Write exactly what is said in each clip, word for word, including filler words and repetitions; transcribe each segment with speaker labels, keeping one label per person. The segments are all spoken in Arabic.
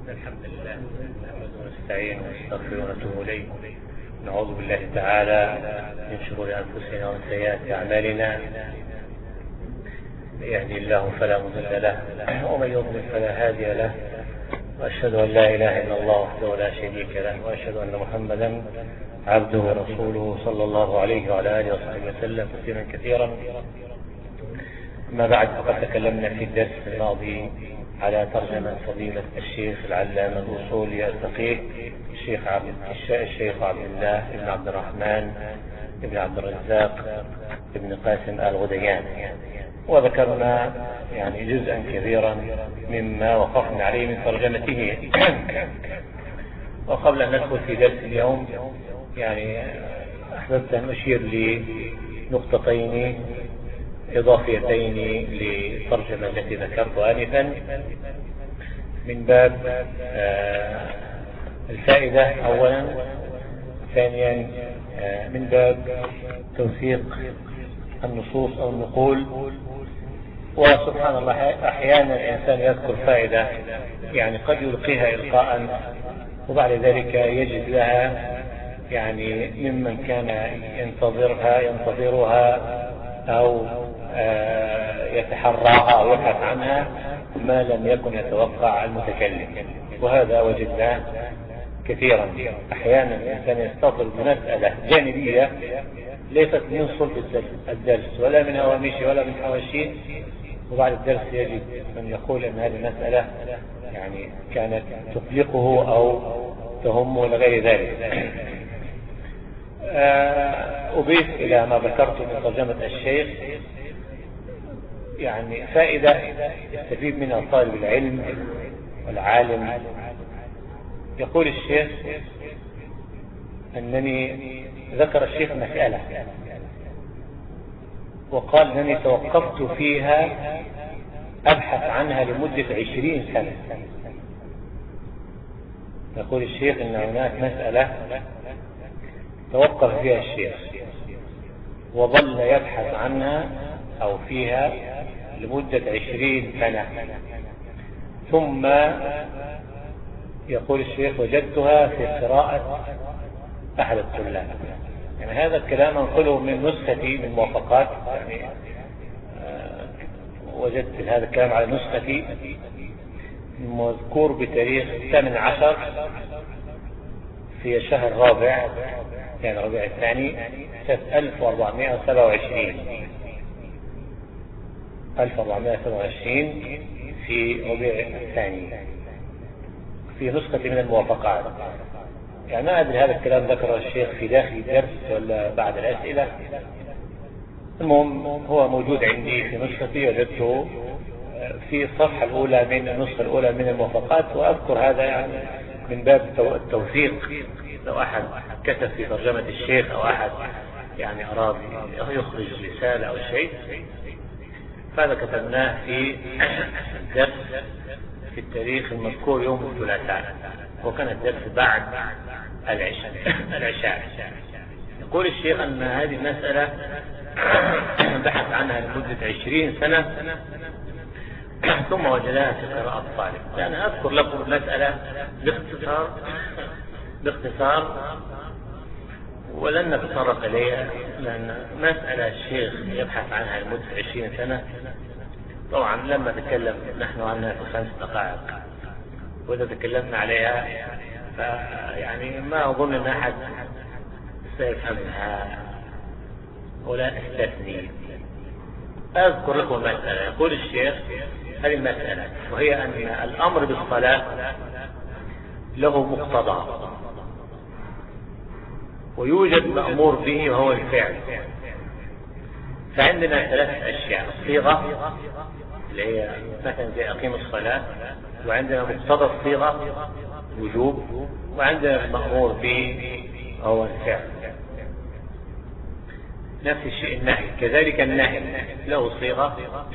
Speaker 1: الحمد لله نحمده ونستعينه ونستغفره ونتوب إليه. نعوذ بالله تعالى من شرور أنفسنا ومن سيئات أعمالنا. من يهدي الله فلا مضل له ومن يضلل فلا هادي له، وأشهد أن لا إله إلا الله وحده لا شريك له، وأشهد أن محمدا عبده ورسوله صلى الله عليه وعلى آله وصحبه وسلم تسليما كثيرا. أما بعد، فقد تكلمنا في الدرس الماضي على ترجمة فضيلة الشيخ العلامة الأصولي الفقيه الشيخ عبد الشيخ عبد الله بن عبد الرحمن بن عبد الرزاق بن قاسم الغديان، وذكرنا يعني جزءا كبيرا مما وقفنا عليه من ترجمته. وقبل أن ندخل في درس اليوم يعني أحببت أن أشير لنقطتين إضافيتين للترجمة التي ذكرتها آنفا من باب الفائدة أولا، ثانيا من باب توثيق النصوص أو النقول. وسبحان الله أحيانا الإنسان يذكر فائدة يعني قد يلقيها إلقاء وبعد ذلك يجد لها يعني ممن كان ينتظرها ينتظرها أو يتحراها أو يبحث عنها ما لم يكن يتوقع المتكلم، وهذا وجدناه كثيرا. أحيانا الإنسان يستطرد مسألة جانبية ليست من صلب الدرس ولا من هوامشه ولا من حواشيه، وبعد الدرس يجد من يقول أن هذه المسألة يعني كانت تقلقه أو تهمه لغير ذلك. أضيف إلى ما ذكرت من ترجمة الشيخ يعني فائدة يستفيد منها طالب العلم والعالم. يقول الشيخ أنني ذكر الشيخ مسألة وقال أنني توقفت فيها أبحث عنها لمدة عشرين سنة. يقول الشيخ أن هناك مسألة توقف فيها الشيخ وظل يبحث عنها أو فيها لمدة عشرين سنة، ثم يقول الشيخ وجدتها في قراءة أحد الطلاب. يعني هذا الكلام أنقله من نسختي من موافقات، يعني آه وجدت هذا الكلام على نسختي مذكور بتاريخ الثامن عشر في الشهر الرابع يعني الربيع الثاني سنة ألف وأربعمائة وسبعة وعشرين ألف وأربعمائة وسبعة وعشرين في ربيع الثاني في نسخة من الموافقات. يعني ما أدري هذا الكلام ذكره الشيخ في داخل الدرس ولا بعد الأسئلة. المهم هو موجود عندي في نسختي، وجدته في الصفحة الأولى من النسخة الأولى من الموافقات. وأذكر هذا يعني من باب التوثيق، لو أحد كتب في ترجمة الشيخ أو أحد يعني أراد يخرج رسالة أو شيء، فهذا كتبناه في الدرس في التاريخ المذكور يوم الثلاثاء، وكان الدرس بعد العشاء العشاء يقول الشيخ أن هذه المسألة بحث عنها لمدة عشرين سنة ثم وجدها في قراءة الطالب. أنا أذكر لكم المسألة باختصار باختصار ولن نتطرق إليها، لأن مسألة الشيخ يبحث عنها لمدة عشرين سنة. طبعا لما تكلم نحن عنها في خمس دقائق، وإذا تكلمنا عليها فيعني ما أظن أن أحد سيفهمها ولا استثني. أذكر لكم مسألة. يقول الشيخ هذه المسألة وهي أن الأمر بالصلاة له مقتضى ويوجد مأمور به وهو الفعل. فعندنا ثلاث أشياء: الصيغة اللي هي مثلا زي أقيم الصلاة، وعندنا مقتضى الصيغة وجوب، وعندنا المأمور به وهو الفعل. نفس الشيء النهي كذلك، النهي له صيغة: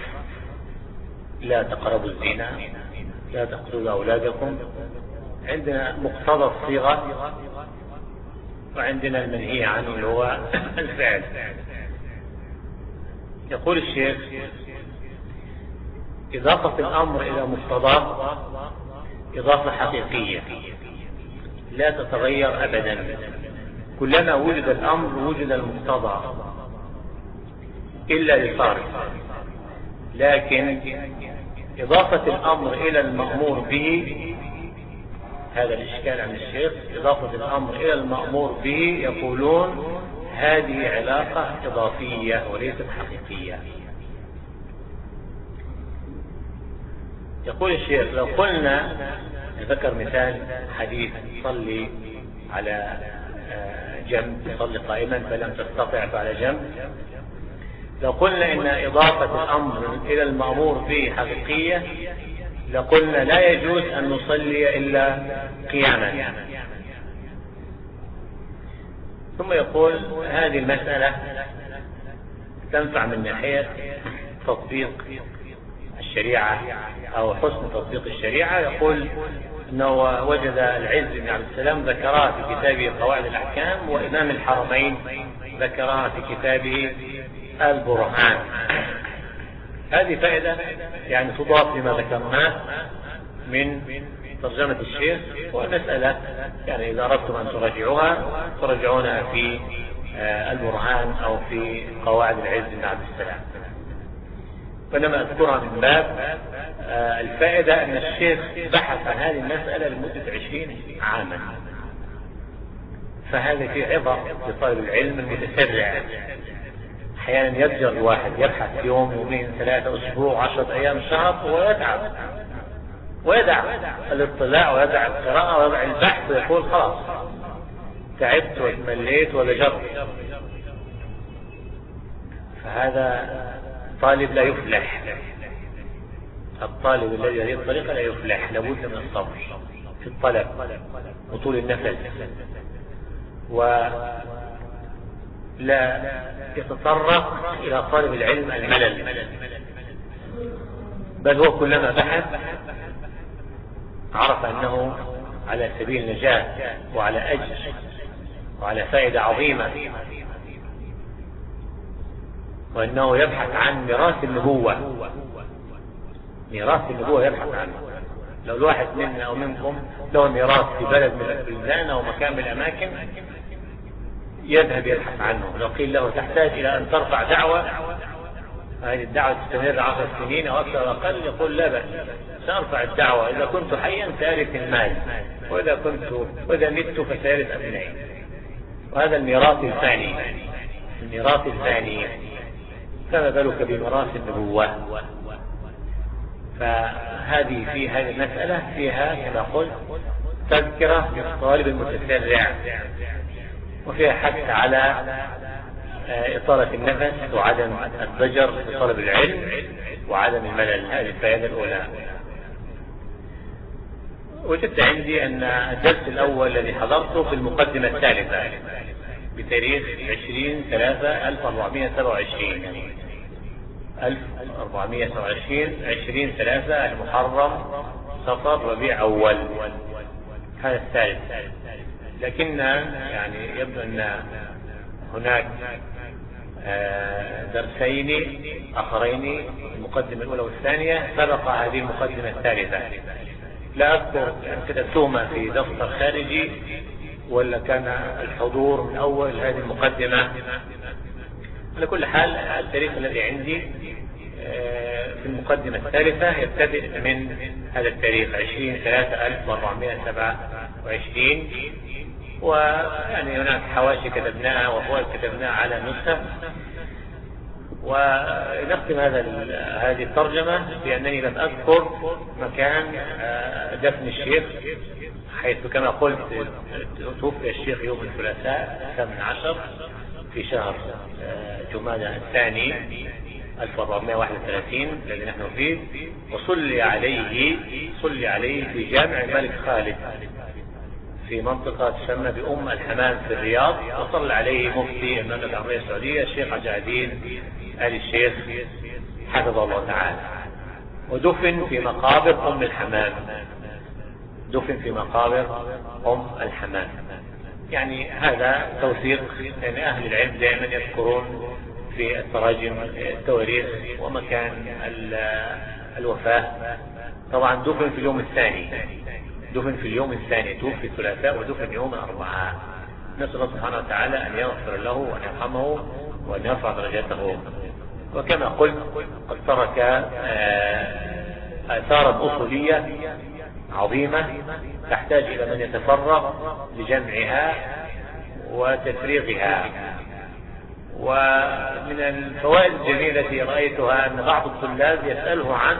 Speaker 1: لا تقربوا الزنا، لا تقتلوا أولادكم. عندنا مقتضى الصيغة، وعندنا المنهي عنه اللي هو الفعل. يقول الشيخ: إضافة الأمر إلى مقتضاه إضافة حقيقية لا تتغير أبدا، كلما وجد الأمر وجد المقتضى إلا للصارف. لكن إضافة الأمر إلى المأمور به، هذا الإشكال عن الشيخ، إضافة الأمر إلى المأمور به يقولون هذه علاقة إضافية وليست حقيقية. يقول الشيخ لو قلنا، ذكر مثال حديث صلي على جنب، صلي قائما فلم تستطع فعلى جنب، لو قلنا إن إضافة الأمر إلى المأمور به حقيقية لقلنا لا يجوز أن نصلي إلا قياما. ثم يقول هذه المسألة تنفع من ناحية تطبيق الشريعة أو حسن تطبيق الشريعة. يقول أنه وجد العز بن عبد السلام ذكرها في كتابه قواعد الأحكام، وإمام الحرمين ذكرها في كتابه البرهان. هذه فائدة يعني تضاف لما ذكرناه من ترجمة الشيخ، والمسألة يعني إذا أردتم أن تراجعوها تراجعونها في البرهان أو في قواعد العز بن عبد السلام. وإنما أذكرها من باب الفائدة أن الشيخ بحث عن هذه المسألة لمدة عشرين عاما، فهذا في عبر لطالب العلم المتسرع. أحيانا يضجر الواحد يبحث يوم يومين ثلاثة أسبوع عشرة أيام شهر ويتعب ويدع الاطلاع ويدع القراءة ويدع البحث ويقول خلاص تعبت وتمليت ولجرت. فهذا طالب لا يفلح، الطالب الذي هذه الطريقة لا يفلح، لابد من الصبر في الطلب وطول النفس، ولا يتطرق إلى طالب العلم الملل، بل هو كلما بحث عرف أنه على سبيل النجاة وعلى أجر وعلى فائدة عظيمة، وأنه يبحث عن ميراث النبوة. ميراث النبوة يبحث عنه. لو الواحد منا أو منكم له ميراث في بلد من البلدان أو مكان من الأماكن يذهب يبحث عنه. لو قيل له تحتاج إلى أن ترفع دعوة، هذه الدعوة تستمر عشر سنين أو أكثر أقل، يقول لا بأس سأرفع الدعوة، إذا كنت حيا سأرث المال، وإذا كنت وإذا مت فسأرث أبنائي. وهذا الميراث الثاني، الميراث الثاني، فما بالك بميراث النبوة؟ فهذه في هذه المسألة فيها كما قلت تذكرة للطالب المتسرع، وفيها حث على إطالة النفس وعدم الضجر في طلب العلم وعدم الملل. هذه الفائدة الأولى. وجدت عندي أن الدرس الأول الذي حضرته في المقدمة الثالثة بتاريخ عشرين ثلاثة ألف وأربعمائة وسبعة وعشرين، ألف وأربعمائة وسبعة وعشرين عشرين ثلاثة المحرم صفر ربيع أول، هذا الثالث. لكن يعني يبدو أن هناك درسين آخرين، المقدمة الأولى والثانية، سبق هذه المقدمة الثالثة. لا أذكر كتبتهما في دفتر خارجي ولا كان الحضور من أول هذه المقدمة. على كل حال التاريخ الذي عندي في المقدمة الثالثة يبتدئ من هذا التاريخ عشرين ثلاثة ألف وأربعمائة وسبعة وعشرين، ويعني هناك حواشي كتبناها وفوائد كتبناها على نسخة. ونختم هذا هذه الترجمة بأنني لم أذكر مكان دفن الشيخ، حيث كما قلت توفي الشيخ يوم الثلاثاء الثامن عشر في شهر جمادى الثاني ألف وأربعمائة وواحد وثلاثين الذي نحن فيه، وصلي عليه صلي عليه في جامع الملك خالد في منطقة تسمى بأم الحمام في الرياض، وصلى عليه مفتي المملكة العربية السعودية الشيخ عبد العزيز آل الشيخ حفظه الله تعالى، ودفن في مقابر أم الحمام، دفن في مقابر أم الحمام. يعني هذا توثيق، لأن يعني أهل العلم دائما يذكرون في التراجم التواريخ ومكان الوفاة طبعا دفن في اليوم الثاني، دفن في اليوم الثاني، توفي الثلاثاء ودفن يوم الأربعاء. نسأل الله سبحانه وتعالى أن يغفر له وأن يرحمه وأن يرفع درجته. وكما قلت قد ترك آثارا أصولية عظيمة تحتاج إلى من يتفرغ لجمعها وتفريغها. ومن الفوائد الجميلة التي رأيتها أن بعض الطلاب يسأله عن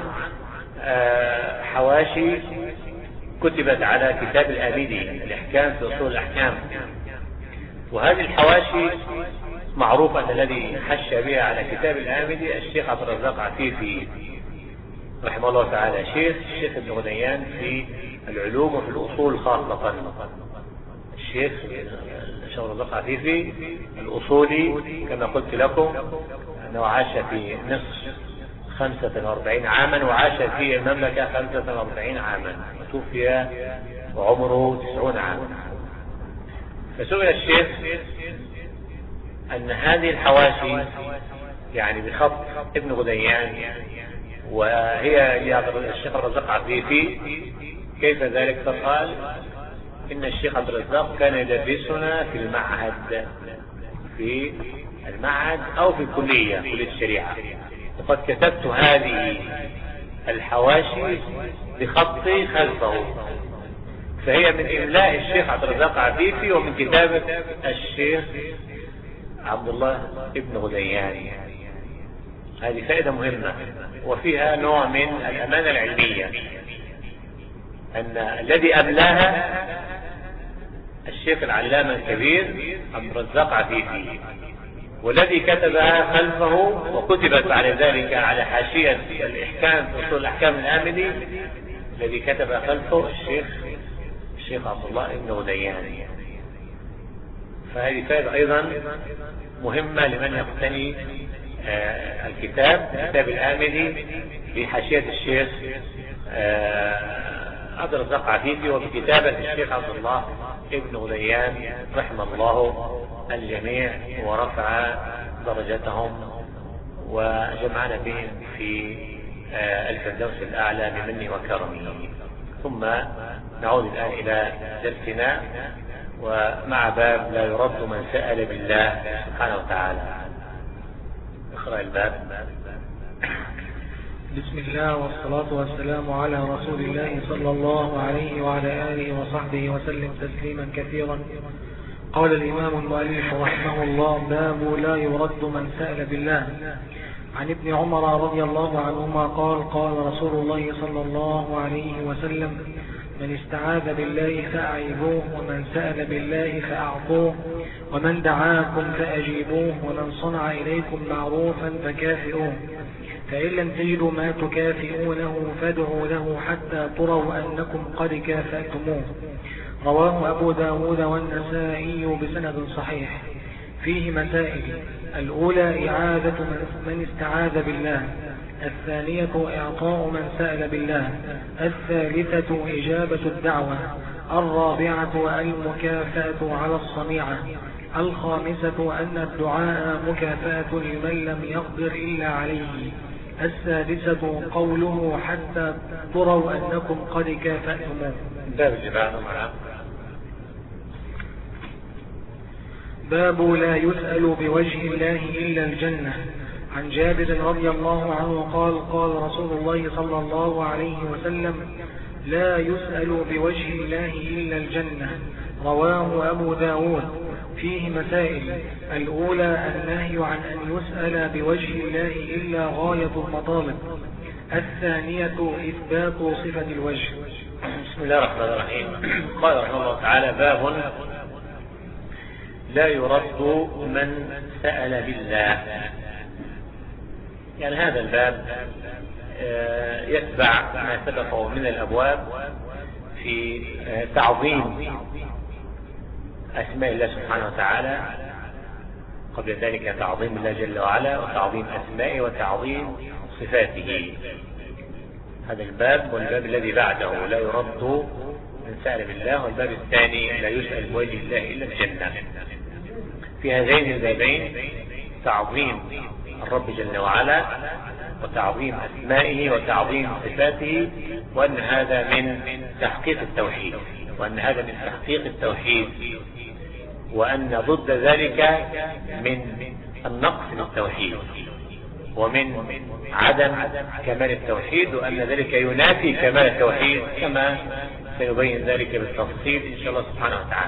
Speaker 1: حواشي كتبت على كتاب الآمدي الإحكام في أصول الأحكام. وهذه الحواشي معروف أن الذي حش بها على كتاب الآمدي الشيخ عبد الرزاق عفيفي رحمه الله تعالى، شيخ الشيخ ابن غنيان في العلوم وفي الأصول خاصة. الشيخ الشيخ عبد الرزاق عفيفي الأصولي كما قلت لكم أنه عاش في مصر خمسة وأربعين عاما وعاش في المملكة خمسة وأربعين عاما وتوفي وعمره تسعون عاما. فسئل الشيخ أن هذه الحواشي يعني بخط ابن غديان وهي الشيخ عبد الرزاق عفيفي كيف ذلك؟ فقال إن الشيخ عبد الرزاق كان يدرسنا في المعهد، في المعهد أو في الكلية، كلية الشريعة، وقد كتبت هذه الحواشي بخطي خلفه، فهي من إملاء الشيخ عبد الرزاق عفيفي ومن كتابة الشيخ عبد الله ابن غديان. هذه فائدة مهمة وفيها نوع من الأمانة العلمية، أن الذي أملاها الشيخ العلامة الكبير عبد الرزاق عفيفي، والذي كتبها خلفه وكتبت بعد ذلك على حاشية الإحكام في أصول الأحكام الآمدي الذي كتب خلفه الشيخ الشيخ عبد الله ابن غديان. فهذه فائدة أيضا مهمة لمن يقتني آه الكتاب كتاب الآمدي بحاشية الشيخ آه عبد الرزاق عفيفي وبكتابة الشيخ عبد الله ابن غديان رحم الله الجميع ورفع درجتهم وجمعنا بهم في آه الفردوس الأعلى بمنه وكرمه. ثم نعود الآن إلى درسنا ومع باب لا يرد من سأل بالله سبحانه وتعالى. اقرأ الباب.
Speaker 2: بسم الله والصلاة والسلام على رسول الله صلى الله عليه وعلى آله وصحبه وسلم تسليما كثيرا. قال الإمام المؤلف رحمه الله: باب لا يرد من سأل بالله. عن ابن عمر رضي الله عنهما قال: قال رسول الله صلى الله عليه وسلم: من استعاذ بالله فأعيذوه، ومن سأل بالله فأعطوه، ومن دعاكم فأجيبوه، ومن صنع إليكم معروفا فكافئوه، فإن لم تجدوا ما تكافئونه فادعوا له حتى تروا أنكم قد كافأتموه. رواه أبو داود والنسائي بسند صحيح. فيه مسائل: الأولى إعادة من استعاذ بالله، الثانية إعطاء من سأل بالله، الثالثة إجابة الدعوة، الرابعة المكافأة على الصنيعة، الخامسة أن الدعاء مكافأة لمن لم يقدر إلا عليه، السادسة قوله حتى تروا أنكم قد كافأتموه. باب لا يسأل بوجه الله إلا الجنة. عن جابر رضي الله عنه قال: قال رسول الله صلى الله عليه وسلم: لا يسأل بوجه الله إلا الجنة. رواه أبو داود. فيه مسائل: الأولى النهي عن أن يسأل بوجه الله إلا غاية المطالب، الثانية إثبات صفة الوجه.
Speaker 1: بسم الله الرحمن الرحيم. قال رحمه الله تعالى: باب لا يرد من سأل بالله. يعني هذا الباب يتبع ما سبقه من الأبواب في تعظيم أسماء الله سبحانه وتعالى، قبل ذلك تعظيم الله جل وعلا وتعظيم أسمائه وتعظيم صفاته. هذا الباب والباب الذي بعده لا يرد من سأل بالله، والباب الثاني لا يسأل بوجه الله إلا الجنة. في هذين البابين تعظيم الرب جل وعلا وتعظيم أسمائه وتعظيم صفاته، وأن هذا من تحقيق التوحيد، وأن هذا من تحقيق التوحيد، وأن ضد ذلك من النقص للتوحيد ومن عدم كمال التوحيد، وأن ذلك ينافي كمال التوحيد كما سيبين ذلك بالتفصيل إن شاء الله سبحانه وتعالى.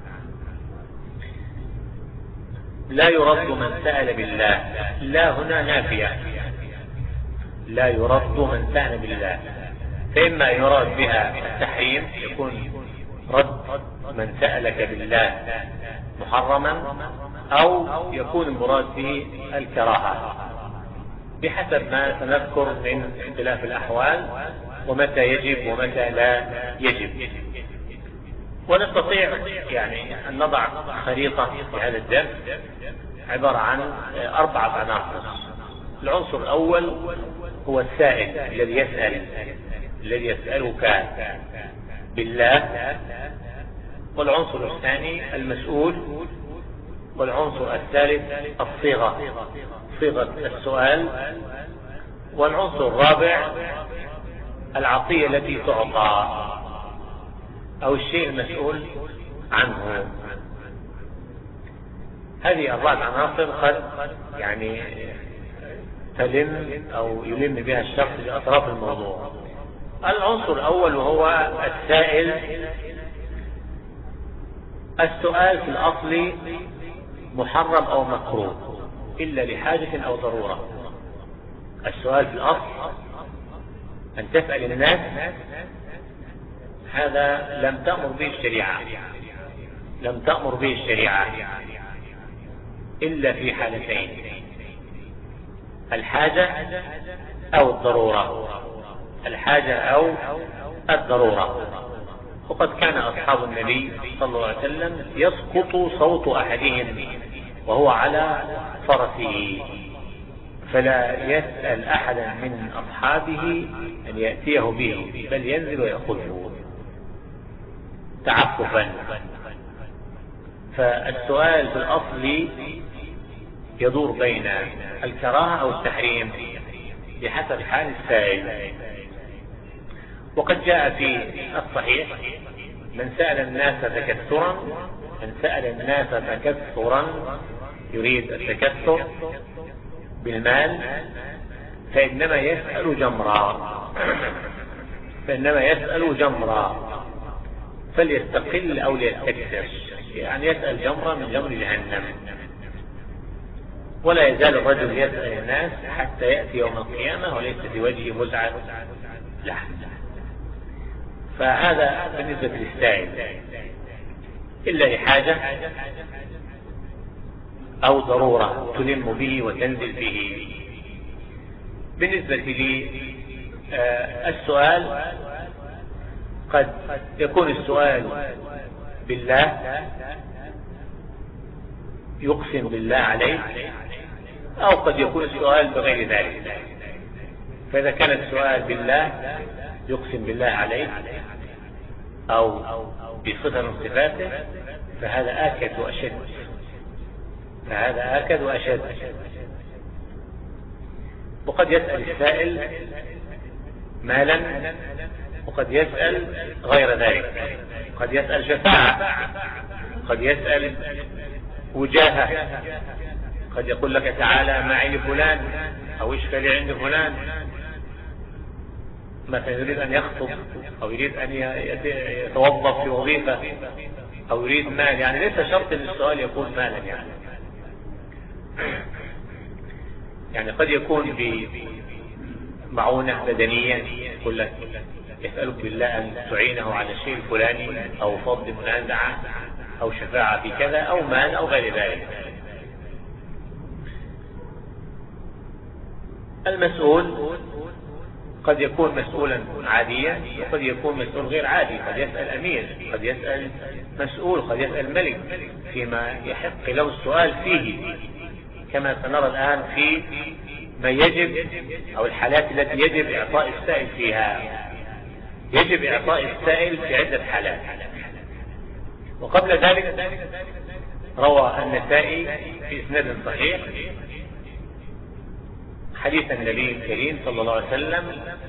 Speaker 1: لا يرد من سأل بالله، لا هنا نافية، لا يرد من سأل بالله، فإما يراد بها التحريم، يكون رد من سألك بالله محرما، أو يكون المراد به الكراهة بحسب ما سنذكر من اختلاف الأحوال ومتى يجب ومتى لا يجب. ونستطيع يعني أن نضع خريطة في هذا الدرس عبارة عن أربعة عناصر. العنصر الأول هو السائل الذي يسأل، الذي يسألك بالله. والعنصر الثاني المسؤول. والعنصر الثالث الصيغة، صيغة السؤال. والعنصر الرابع العطية التي تعطى أو الشيء المسؤول عنه. هذه أربعة عناصر قد يعني تلم أو يلم بها الشخص لأطراف الموضوع. العنصر الأول وهو السائل. السؤال في الأصل محرم أو مكروه إلا لحاجة أو ضرورة. السؤال في الأصل أن تسأل الناس، هذا لم تأمر به الشريعة، لم تأمر به الشريعة إلا في حالتين: الحاجة أو الضرورة، الحاجة أو الضرورة. وقد كان أصحاب النبي صلى الله عليه وسلم يسقط صوت أحدهم وهو على فرسه، فلا يسأل أحدا من أصحابه أن يأتيه به، بل ينزل ويأخذه تعففا. فالسؤال في الأصل يدور بين الكراهة أو التحريم بحسب حال السائل. وقد جاء في الصحيح: من سأل الناس تكثرا، من سأل الناس تكثرا يريد التكثر بالمال، فإنما يسأل جمرا، فإنما يسأل جمرا فليستقل أو ليستكثر، يعني يسأل جمرا من جمر جهنم. ولا يزال الرجل يسأل الناس حتى يأتي يوم القيامة وليس في وجهه مزعة لحم. فهذا بالنسبة للسائل، إلا لحاجة أو ضرورة تلم به وتنزل به. بالنسبة للسؤال قد يكون السؤال بالله، يقسم بالله عليه، أو قد يكون السؤال بغير ذلك. فإذا كان السؤال بالله يقسم بالله عليه أو بصفة من صفاته فهذا آكد وأشد، فهذا آكد وأشد. وقد يسأل السائل مالا، وقد يسأل غير ذلك، قد يسأل شفاعة، قد يسأل وجاهة، قد يقول لك تعالى معي فلان أو اشفى لي عند فلان، مثلا يريد أن يخطب أو يريد أن يتوظف في وظيفة أو يريد مال. يعني ليس شرط أن السؤال يكون مالا، يعني يعني قد يكون بمعونة بدنية، يقول لك يسألك بالله أن تعينه على الشيء الفلاني أو فضل منازعة أو شفاعة في كذا أو مال أو غير ذلك. المسؤول قد يكون مسؤولا عاديا، وقد يكون مسؤول غير عادي، قد يسأل أمير، قد يسأل مسؤول، قد يسأل ملك فيما يحق له السؤال فيه، كما سنرى الآن في ما يجب أو الحالات التي يجب إعطاء السائل فيها. يجب إعطاء السائل في عدة حالات. وقبل ذلك روى النسائي في إسناد صحيح حديث النبي الكريم صلى الله عليه وسلم: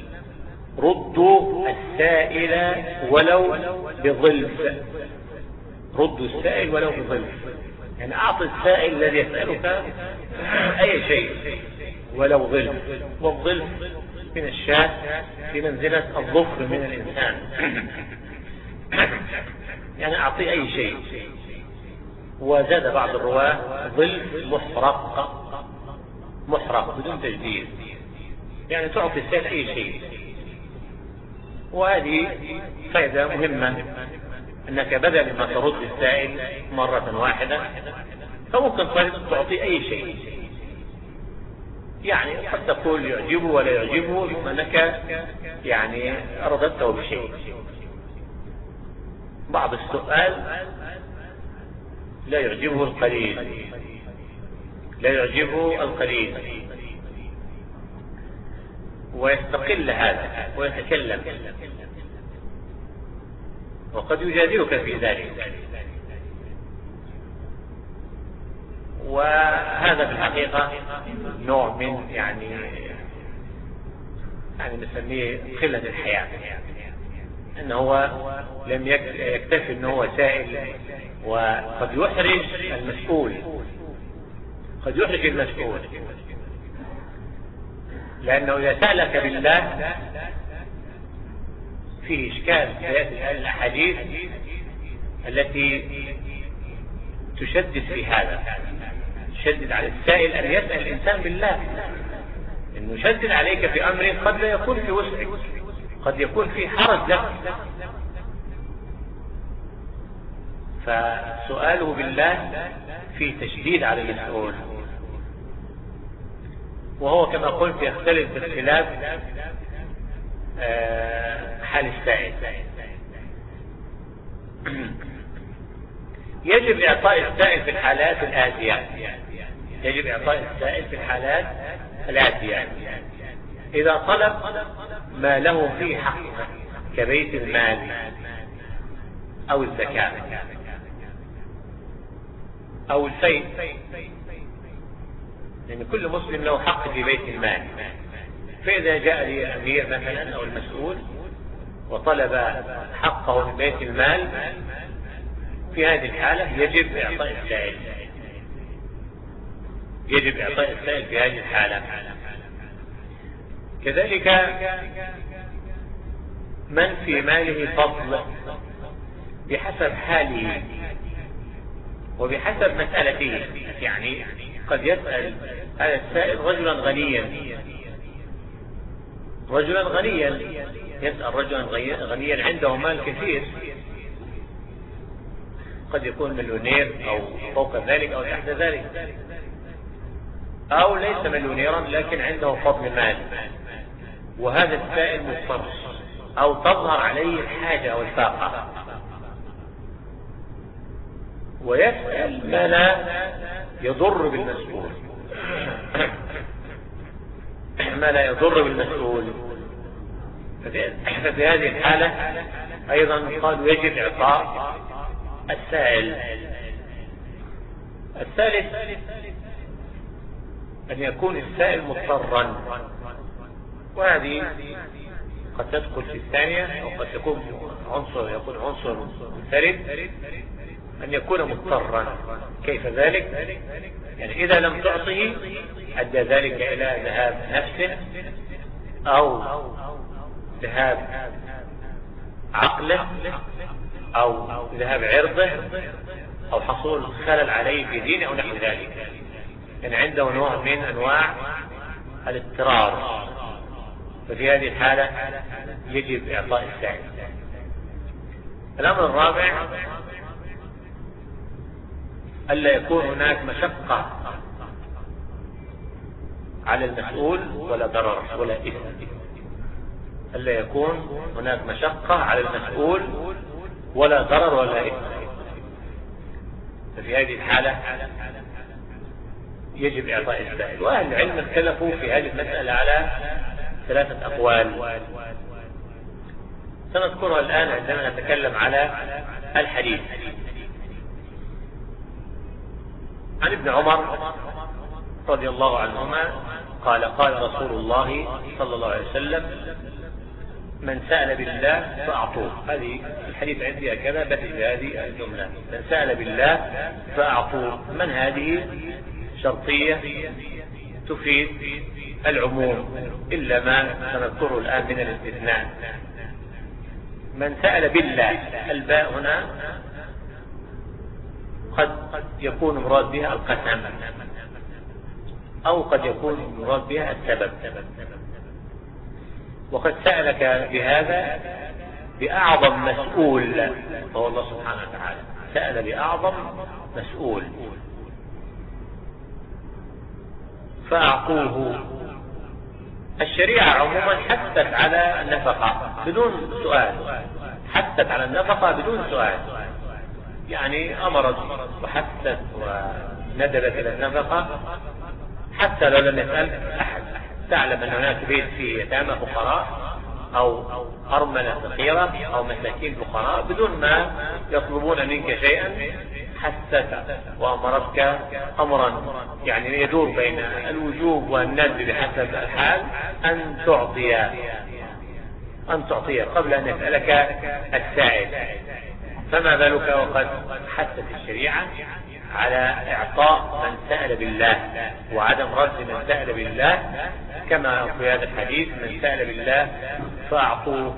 Speaker 1: ردوا السائل ولو بظلف. ردوا السائل ولو بظلف، يعني أعطي السائل الذي يسألك أي شيء ولو ظلف. والظلف من الشاة في منزلة الظفر من الإنسان، يعني أعطي أي شيء. وزاد بعض الرواة: ظلف محرق، محرق بدون تجديد، يعني تعطي السائل أي شيء. وهذه فائدة مهمة، أنك بدل ما ترد السائل مرة واحدة فممكن تعطي أي شيء، يعني قد تقول يعجبه ولا يعجبه، ثم أنك يعني رددته بشيء. بعض السؤال لا يعجبه القليل، لا يعجبه القليل ويستقل هذا ويتكلم، وقد يجادلك في ذلك. وهذا في الحقيقة نوع من يعني يعني نسميه قلة الحياة، أنه هو لم يكتفي أنه هو سائل، وقد يحرج المسؤول، قد يحرج المسؤول، لأنه إذا سألك بالله فيه إشكال في الأحاديث التي تشدد في هذا، تشدد على السائل أن يسأل الإنسان بالله، إنه يشدد عليك في أمر قد لا يكون في وسعك، قد يكون في حرج لك. فسؤاله بالله في تشديد على المسؤول، وهو كما قلت يختلف باختلاف حال السائل. يجب إعطاء السائل في الحالات الآتية، يجب إعطاء السائل في الحالات الآتية: إذا طلب ما له فيه حق كبيت المال أو الزكاة أو الفيء، لأن كل مسلم له حق في بيت المال. فإذا جاء لي الأمير مثلا أو المسؤول وطلب حقه من بيت المال، في هذه الحالة يجب إعطاء السائل، يجب إعطاء السائل في هذه الحالة. كذلك من في ماله فضل بحسب حاله وبحسب مسألته، يعني قد يسأل هذا السائل رجلا غنيا، رجلا غنيا يسأل رجلا غنيا عنده مال كثير، قد يكون مليونير أو فوق ذلك أو تحت ذلك، أو ليس مليونيرا لكن عنده فضل مال، وهذا السائل مضطر أو تظهر عليه الحاجة أو الفاقة، ويسأل ما لا يضر بالمسؤول، ما لا يضر بالمسؤول. ففي هذه الحالة أيضا قالوا يجب إعطاء السائل. الثالث أن يكون السائل مضطرا، وهذه قد تدخل في الثانية، أو قد تكون عنصر يكون عنصر ثالث، أن يكون مضطرا. كيف ذلك؟ يعني إذا لم تعطه أدى ذلك إلى ذهاب نفسه أو ذهاب عقله أو ذهاب عرضه أو حصول خلل عليه في دينه أو نحو ذلك، يعني عنده نوع من أنواع الاضطرار. ففي هذه الحالة يجب إعطاء السائل. الأمر الرابع ألا يكون هناك مشقة على المسؤول ولا ضرر ولا إثم، ألا يكون هناك مشقة على المسؤول ولا ضرر ولا إثم. ففي هذه الحالة يجب إعطاء السائل. وأهل العلم اختلفوا في هذه المسألة على ثلاثة أقوال سنذكرها الآن عندما نتكلم على الحديث. عن ابن عمر رضي الله عنهما قال قال رسول الله صلى الله عليه وسلم من سأل بالله فأعطوه. هذه الحديث عندي هكذا بس هذه الجملة من سأل بالله فأعطوه. من هذه شرطية تفيد العموم إلا ما سنذكره الآن من الاستثناء. من سأل بالله الباء هنا قد يكون مراد بها القسم أو قد يكون مراد بها السبب. وقد سألك بهذا بأعظم مسؤول وهو الله سبحانه وتعالى. سأل بأعظم مسؤول فأعطوه. الشريعة عموما حثت على النفقة بدون سؤال، حثت على النفقة بدون سؤال، يعني أمرت وحثت وندبت إلى النفقة حتى لو لم يسأل أحد. تعلم أن هناك بيت فيه يتامى فقراء أو أرملة فقيرة أو مساكين فقراء بدون ما يطلبون منك شيئا حثت وأمرتك أمرا يعني يدور بين الوجوب والندب بحسب الحال أن تعطي أن تعطي قبل أن يسألك السائل. فما بالك وقد حثت الشريعة على إعطاء من سأل بالله وعدم رد من سأل بالله، كما في هذا الحديث من سأل بالله فأعطوه.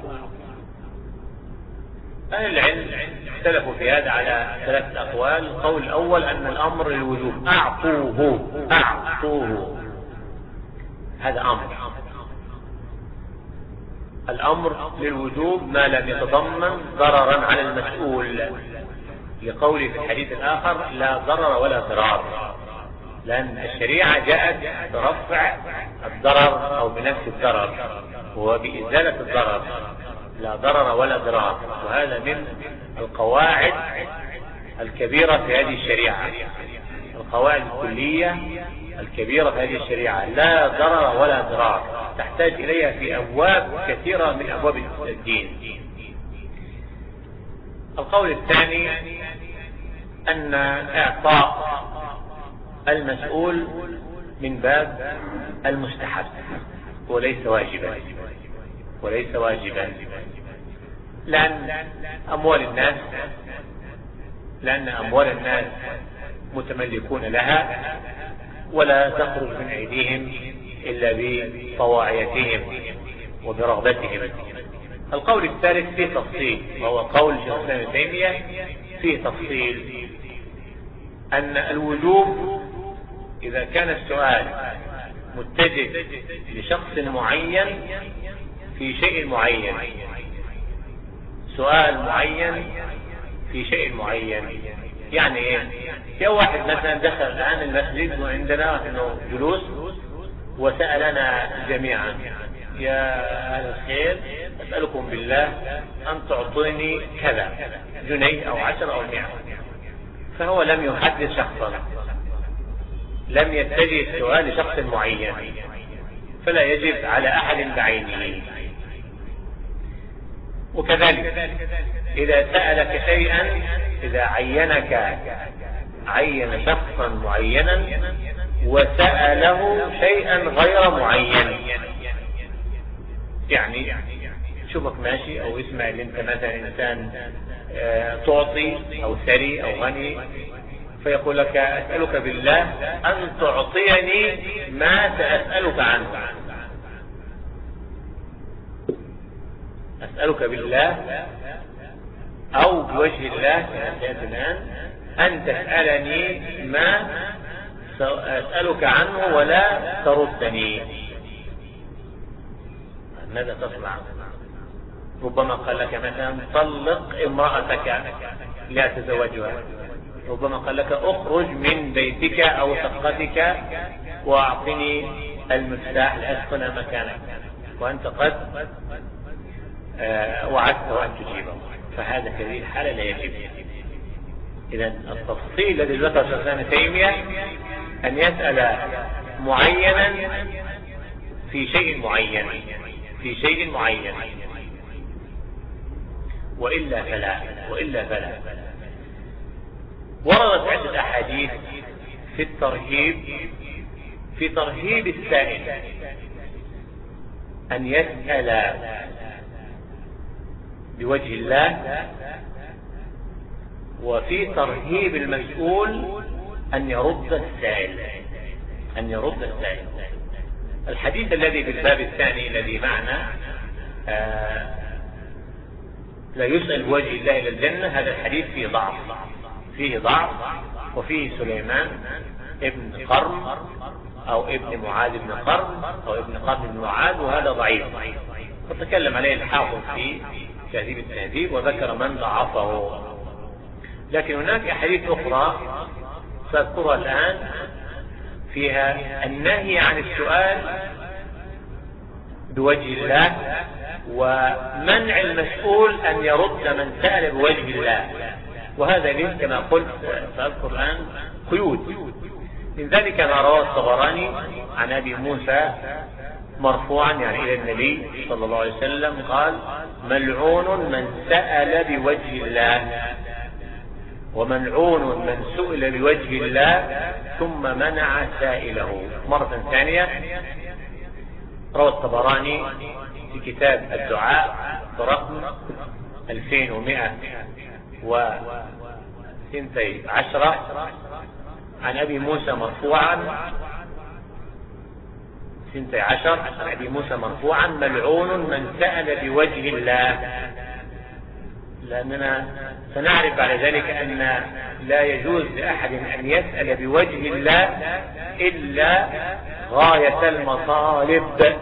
Speaker 1: أهل العلم اختلفوا في هذا على ثلاثة أقوال. القول الأول أن الأمر للوجوب، أعطوه أعطوه هذا أمر، الأمر للوجوب ما لم يتضمن ضررا على المسؤول، لقوله في الحديث الآخر لا ضرر ولا ضرار، لأن الشريعة جاءت برفع الضرر أو بنفس الضرر وبإزالة الضرر، لا ضرر ولا ضرار. وهذا من القواعد الكبيرة في هذه الشريعة، القواعد الكلية الكبيرة في هذه الشريعة، لا ضرر ولا ضرار، تحتاج إليها في أبواب كثيرة من أبواب الدين. القول الثاني أن إعطاء المسؤول من باب المستحب وليس واجبا وليس واجبا لأن أموال الناس لأن أموال الناس متملكون لها ولا تخرج من أيديهم إلا بطواعيتهم وبرغبتهم. القول الثالث فيه تفصيل، وهو قول شيخ الإسلام ابن تيمية فيه تفصيل، أن الوجوب إذا كان السؤال متجه لشخص معين في شيء معين، سؤال معين في شيء معين. يعني ايه؟ يا واحد مثلا دخل الآن المسجد وعندنا انه جلوس وسألنا جميعا يا أهل الخير أسألكم بالله أن تعطوني كذا جنيه أو عشر أو مئة، فهو لم يحدث شخصا، لم يتجه السؤال لشخص معين، فلا يجب على أحد بعينه. وكذلك إذا سألك شيئا، إذا عينك عين شخصا معينا وسأله شيئا غير معين، يعني شوفك ماشي أو اسمع اللي انت مثلا إنسان تعطي أو ثري أو غني، فيقول لك أسألك بالله أن تعطيني ما سأسألك عنه، أسألك بالله أو بوجه الله الآن أن تسألني ما سأسألك عنه ولا تردني. ماذا تصنع؟ ربما قال لك مثلا طلق امرأتك لا تزوجها، ربما قال لك اخرج من بيتك أو شقتك وأعطني المفتاح لأسكن مكانك، وأنت قد آه وعدته أن تجيبه، فهذا في هذه الحالة لا يجب. إذا التفصيل الذي ذكر شيخ الإسلام ابن تيمية أن يسأل معينا في شيء معين في شيء معين وإلا فلا وإلا فلا. وردت عدة أحاديث في الترهيب في ترهيب السائل أن يسأل بوجه الله، وفي ترهيب المسؤول أن يرد السائل أن يرد السائل. الحديث الذي في الباب الثاني الذي معنا آه لا يسأل بوجه الله إلى الجنة، هذا الحديث فيه ضعف فيه ضعف وفيه سليمان ابن قرن أو ابن معاذ بن قرن أو ابن قرن بن معاذ، وهذا ضعيف وتكلم عليه الحافظ في تهذيب التهذيب وذكر من ضعفه. لكن هناك أحاديث أخرى سأذكرها الآن فيها النهي عن السؤال بوجه الله، ومنع المسؤول أن يرد من سأل بوجه الله، وهذا ليه كما قلت سأذكر الآن قيود. من ذلك ما رواه الطبراني عن أبي موسى مرفوعا يعني إلى النبي صلى الله عليه وسلم قال: ملعون من سأل بوجه الله، وملعون من سئل بوجه الله ثم منع سائله. مرة ثانية روى الطبراني في كتاب الدعاء برقم ألفين ومئة وثنتي عشرة عن أبي موسى مرفوعا ثنتي عشر عن أبي موسى مرفوعا: ملعون من سأل بوجه الله. لأننا سنعرف بعد ذلك أن لا يجوز لأحد أن يسأل بوجه الله إلا غاية المطالب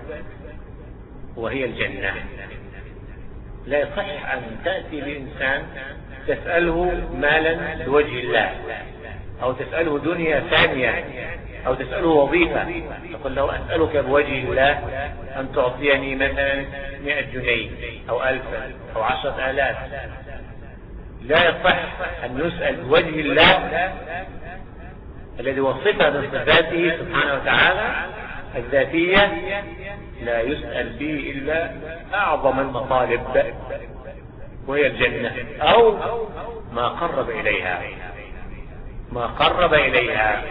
Speaker 1: وهي الجنة. لا يصح أن تأتي بإنسان تسأله مالا بوجه الله، أو تسأله دنيا ثانية، أو تسأله وظيفة، تقول له أسألك بوجه الله أن تعطيني مثلا مئة جنيه أو ألفا أو عشرة آلاف. لا يصح أن يسأل بوجه الله الذي وصفه بصفاته سبحانه وتعالى الذاتية، لا يسأل به إلا أعظم المطالب وهي الجنة أو ما قرب إليها ما قرب إليها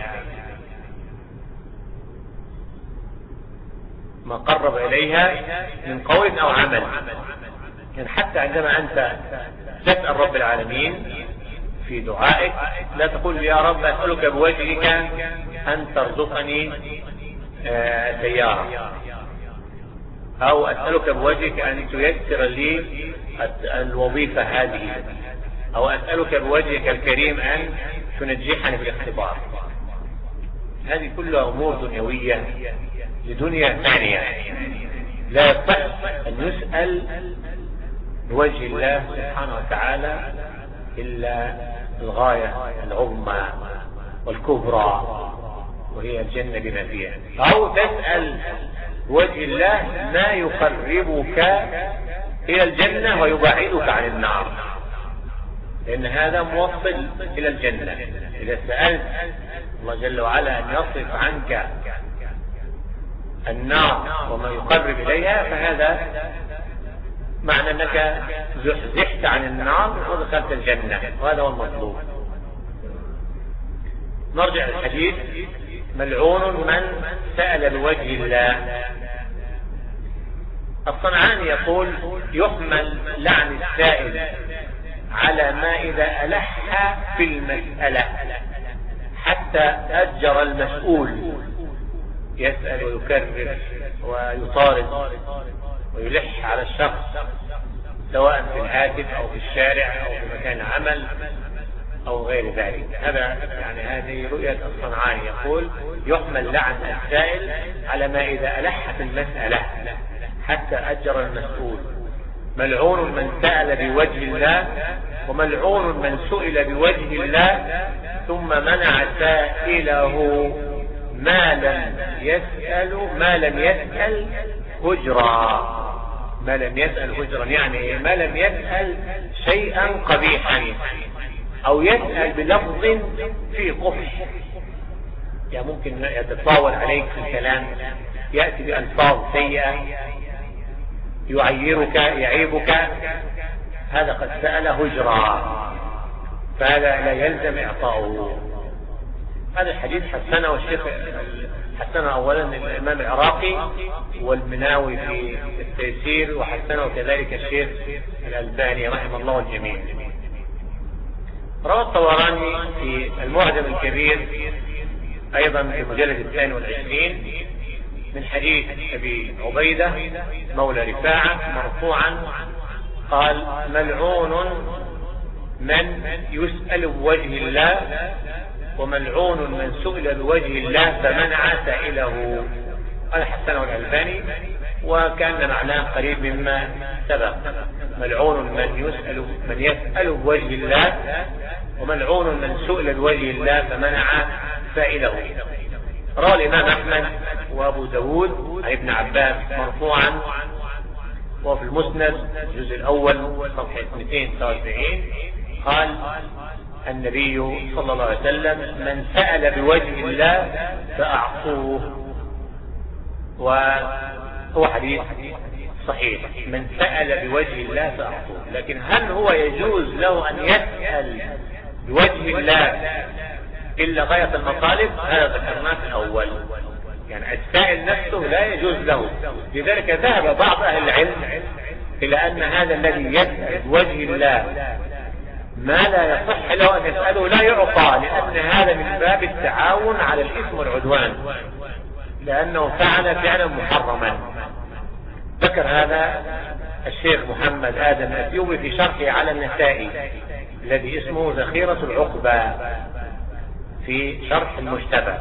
Speaker 1: ما قرب إليها من قول أو عمل. يعني حتى عندما أنت تسأل رب العالمين في دعائك لا تقول: يا رب أسألك بوجهك أن ترزقني آه سيارة، أو أسألك بوجهك أن تيسر لي الوظيفة هذه، أو أسألك بوجهك الكريم أن تنجحني في الاختبار. هذه كلها أمور دنيوية لدنيا ثانية. لا يصح أن يسأل بوجه الله سبحانه وتعالى إلا الغاية العظمى والكبرى وهي الجنة بما فيها، أو تسأل بوجه الله ما يقربك إلى الجنة ويبعدك عن النار، لأن هذا موصل إلى الجنة. إذا سألت الله جل وعلا أن يصرف عنك النار وما يقرب إليها فهذا معنى أنك زحزحت عن النار ودخلت الجنة، وهذا هو المطلوب. نرجع للحديث: ملعون من سأل بوجه الله. الصنعاني يقول: يحمل لعن السائل على ما إذا ألح في المسألة حتى أجر المسؤول يسأل ويكرر ويطارد ويلح على الشخص سواء في الهاتف أو في الشارع أو في مكان عمل أو غير ذلك. هذا يعني هذه رؤية الصنعاني، يقول: يحمل لعن السائل على ما إذا ألح في المسألة حتى أجر المسؤول. ملعون من سأل بوجه الله، وملعون من سئل بوجه الله ثم منع سائله ما لم يسأل ما لم يسأل هجرا. ما لم يسأل هجرا يعني ما لم يسأل شيئا قبيحا، أو يسأل بلفظ في قبح. يعني ممكن يتطاول عليك في الكلام، يأتي بألفاظ سيئة يعيرك يعيبك، هذا قد سأل هجرا، فهذا لا يلزم إعطاؤه. هذا الحديث حسنه الشيخ حسنه أولا الإمام العراقي والمناوي في التيسير، وحسنه كذلك الشيخ الألباني رحمه الله الجميع. روى الطبراني في المعجم الكبير أيضا في المجلد الثاني والعشرين من حديث أبي عبيدة مولى رفاعة مرفوعا قال: ملعون من يسأل بوجه الله، وملعون من سئل بوجه الله فمنع سائله. قال حسنه الألباني، وكان معناه قريب مما سبق. ملعون من يسأل من يسأل بوجه الله، وملعون من سئل بوجه الله فمنع سائله. روى الإمام أحمد وأبو داود عن ابن عباس مرفوعا، وفي المسند الجزء الأول صفحة مئتين وتسعة وسبعين قال النبي صلى الله عليه وسلم: من سأل بوجه الله فأعطوه. وهو حديث صحيح، من سأل بوجه الله فأعطوه. لكن هل هو يجوز له أن يسأل بوجه الله إلا غاية المطالب؟ هذا ذكرناه في الأول، يعني السائل نفسه لا يجوز له. لذلك ذهب بعض أهل العلم إلى أن هذا الذي يسأل بوجه الله ما لا يصح له أن يسأله لا يعطى، لأن هذا من باب التعاون على الإثم والعدوان، لأنه فعل فعلا محرما. ذكر هذا الشيخ محمد آدم الأثيوبي في شرحه على النسائي الذي اسمه ذخيرة العقبة في شرح المجتبى،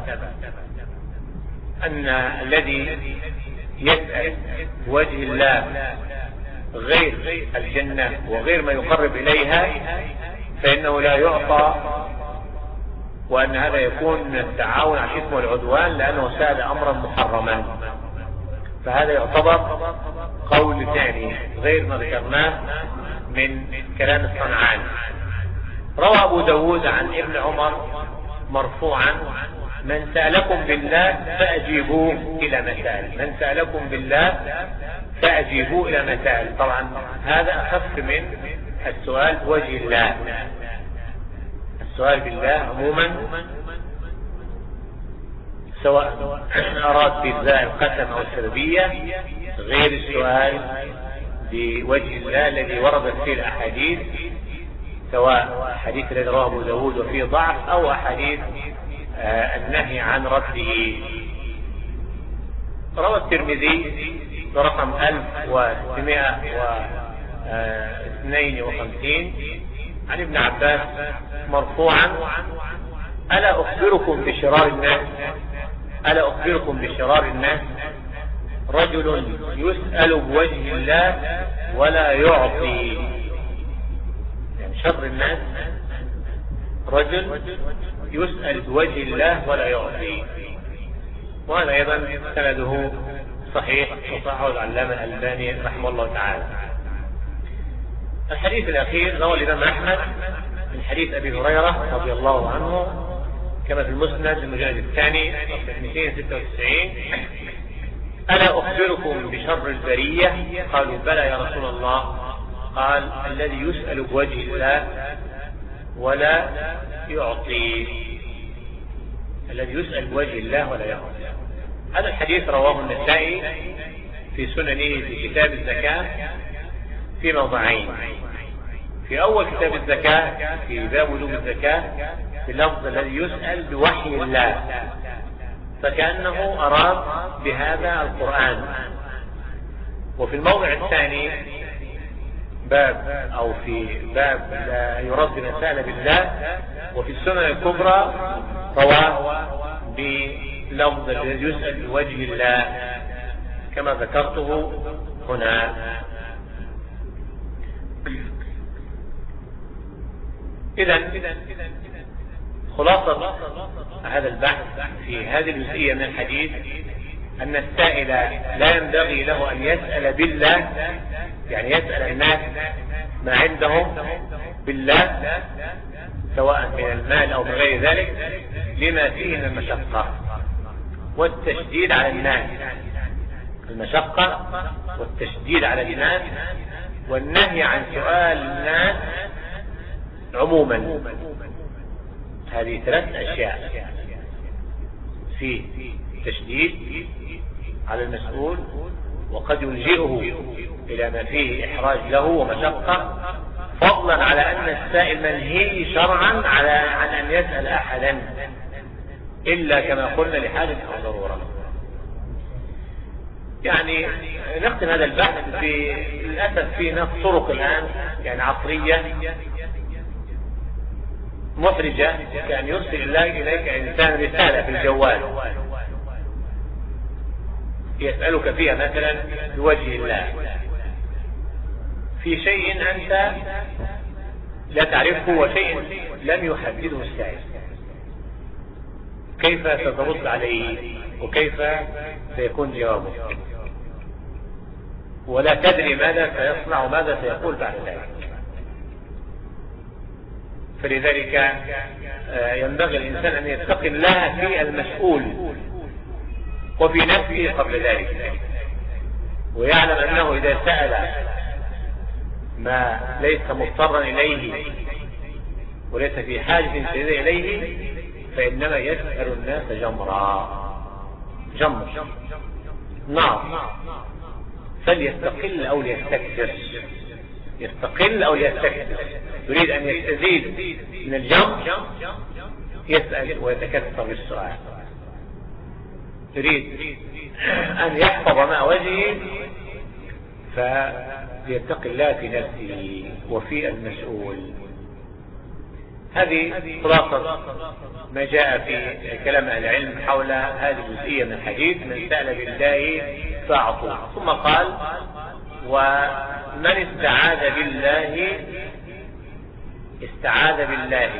Speaker 1: أن الذي يسأل بوجه الله غير الجنة وغير ما يقرب إليها فإنه لا يعطى، وأن هذا يكون من التعاون على الإثم والعدوان لأنه سأل أمرا محرما. فهذا يعتبر قول ثاني غير ما ذكرناه من كلام الصنعاني. روى أبو داود عن ابن عمر مرفوعا: من سألكم بالله فأجيبوه إلى مسائل. من سألكم بالله فأجيبوه إلى مسائل. طبعا هذا أخف من السؤال بوجه الله. السؤال بالله عموما سواء أراد بإجزاء القسم أو السببية غير السؤال بوجه الله الذي وردت فيه الأحاديث، سواء حديث الذي رواه أبو داود وفيه ضعف أو أحاديث آه النهي عن رده. روى الترمذي برقم ألف وستمائة واثنين وخمسين عن ابن عباس مرفوعا: ألا أخبركم بشرار الناس ألا أخبركم بشرار الناس رجل يسأل بوجه الله ولا يعطي. يعني شر الناس رجل يسأل بوجه الله ولا يعطي. وهذا أيضا سنده صحيح وصححه العلامة الألباني رحمه الله تعالى. الحديث الأخير روى الإمام أحمد من حديث أبي هريرة رضي الله عنه كما في المسند المجلد الثاني مئتين وستة وتسعين: ألا أخبركم بشر البرية؟ قالوا: بلى يا رسول الله. قال: الذي يسأل بوجه الله ولا يعطي. الذي يسأل بوجه الله ولا يعطي. هذا الحديث رواه النسائي في سننه في كتاب الزكاة في موضعين. في أول كتاب الزكاة في باب وجوب الزكاة باللفظ الذي يسأل بوحي الله، فكأنه أراد بهذا القرآن. وفي الموضع الثاني باب أو في باب لا يرد من سأل بالله، وفي السنن الكبرى رواه بلفظ الذي يسأل بوجه الله كما ذكرته هنا. إذن خلاصة هذا البحث في هذه الجزئية من الحديث أن السائل لا ينبغي له أن يسأل بالله، يعني يسأل الناس ما عندهم بالله سواء من المال أو من غير ذلك، لما فيه من المشقة والتشديد على الناس. المشقة والتشديد على الناس والنهي عن سؤال الناس عموما. هذه ثلاث أشياء فيه تشديد على المسؤول، وقد يلجئه إلى ما فيه إحراج له ومشقة، فضلا على أن السائل منهي شرعا على عن أن يسأل أحدا إلا كما قلنا لحاجة أو ضرورة. يعني نختم هذا البحث في للأسف في ناس طرق الآن يعني عصرية محرجة، كأن يرسل الله إليك إنسان رسالة في الجوال يسألك فيها مثلا بوجه الله في شيء أنت لا تعرفه وشيء لم يحدده السائل، كيف سترد عليه وكيف سيكون جوابه، ولا تدري ماذا سيصنع وماذا سيقول بعد ذلك. فلذلك ينبغي الإنسان أن يتقي الله في المسؤول وفي نفسه قبل ذلك، ويعلم أنه إذا سأل ما ليس مضطرا إليه وليس في حاجة شديدة إليه فإنما يسأل الناس جمرا جمر نار، فليستقل أو ليستكثر، يستقل أو ليستكثر. يريد أن يستزيد من الجمر يسأل ويتكثر بالسؤال، يريد أن يحفظ ماء وجهه فليتقي الله في نفسه وفي المسؤول. هذه خلاصة ما جاء في كلام أهل العلم حول هذه الجزئية من الحديث: من سأل بالله فأعطوه. ثم قال: ومن استعاذ بالله استعاذ بالله،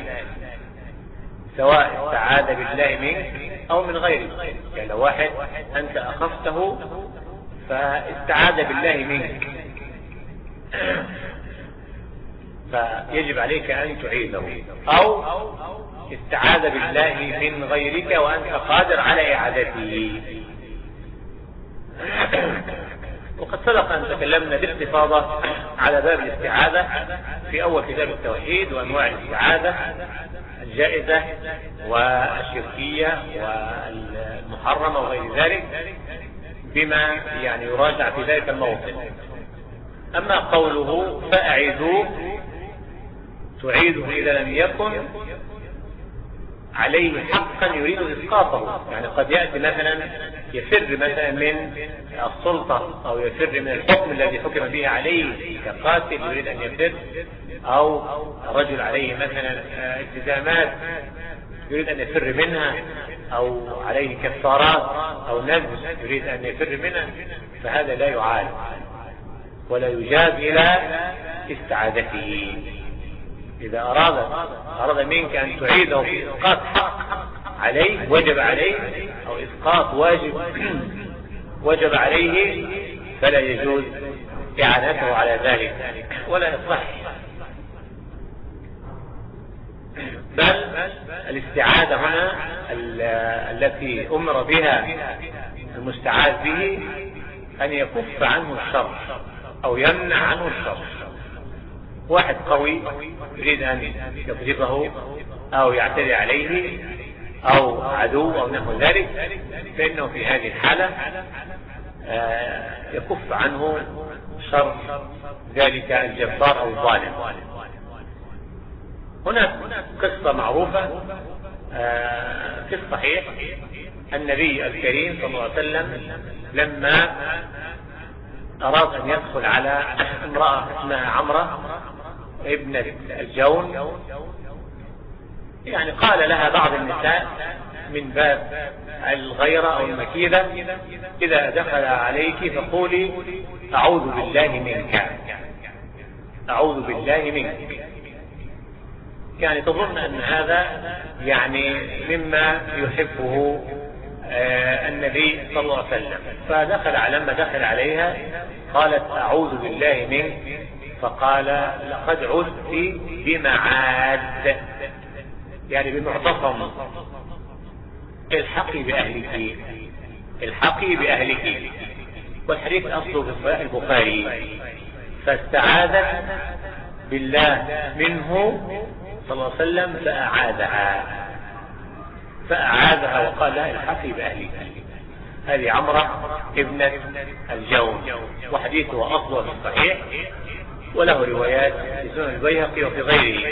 Speaker 1: سواء استعاذ بالله منك أو من غيرك. يعني لو واحد أنت أخفته فاستعاذ بالله منك فيجب عليك أن تعيذه، أو استعاذ بالله من غيرك وأنت قادر على إعادته. وقد سبق أن تكلمنا باستفاضة على باب الاستعاذة في أول كتاب التوحيد وأنواع الاستعاذة الجائزة والشركية والمحرمة وغير ذلك، بما يعني يراجع في ذلك الموطن. أما قوله فأعيذوه، تعيده إذا لم يكن عليه حقا يريد إسقاطه. يعني قد يأتي مثلا يفر مثلا من السلطة أو يفر من الحكم الذي حكم به عليه كقاتل يريد أن يفر، أو رجل عليه مثلا التزامات يريد أن يفر منها، أو عليه كفارات أو نذر يريد أن يفر منها، فهذا لا يعاد ولا يجاب إلى استعادته. إذا أراد أراد منك أن تعيده في إسقاط حق عليه وجب عليه، أو إسقاط واجب وجب عليه، فلا يجوز إعانته على ذلك ولا يصح. بل الاستعاذة هنا التي أمر بها المستعاذ به أن يكف عنه الشر أو يمنع عنه الشر. واحد قوي يريد أن يضربه أو يعتدي عليه أو عدو أو نحو ذلك، فإنه في هذه الحالة يكف عنه شر ذلك الجبار أو الظالم. هناك قصة معروفة في الصحيح: النبي الكريم صلى الله عليه وسلم لما أراد أن يدخل على امرأة اسمها عمرة ابنة الجون، يعني قال لها بعض النساء من باب الغيرة أو المكيدة: إذا دخل عليك فقولي أعوذ بالله منك، أعوذ بالله منك. يعني تظن أن هذا يعني مما يحبه النبي صلى الله عليه وسلم. فدخل على لما دخل عليها قالت أعوذ بالله منك، فقال: لقد عدت بمعاد، يعني بمعتصم، الحقي بأهلك، الحقي بأهلك. والحديث أصله في صحيح البخاري. فاستعاذت بالله منه صلى الله عليه وسلم فأعاذها فأعاذها وقال لها: الحقي بأهلك. هذه عمرة ابنة الجون، وحديثه أصله في الصحيح، وله روايات في سنن البيهقي وفي غيره.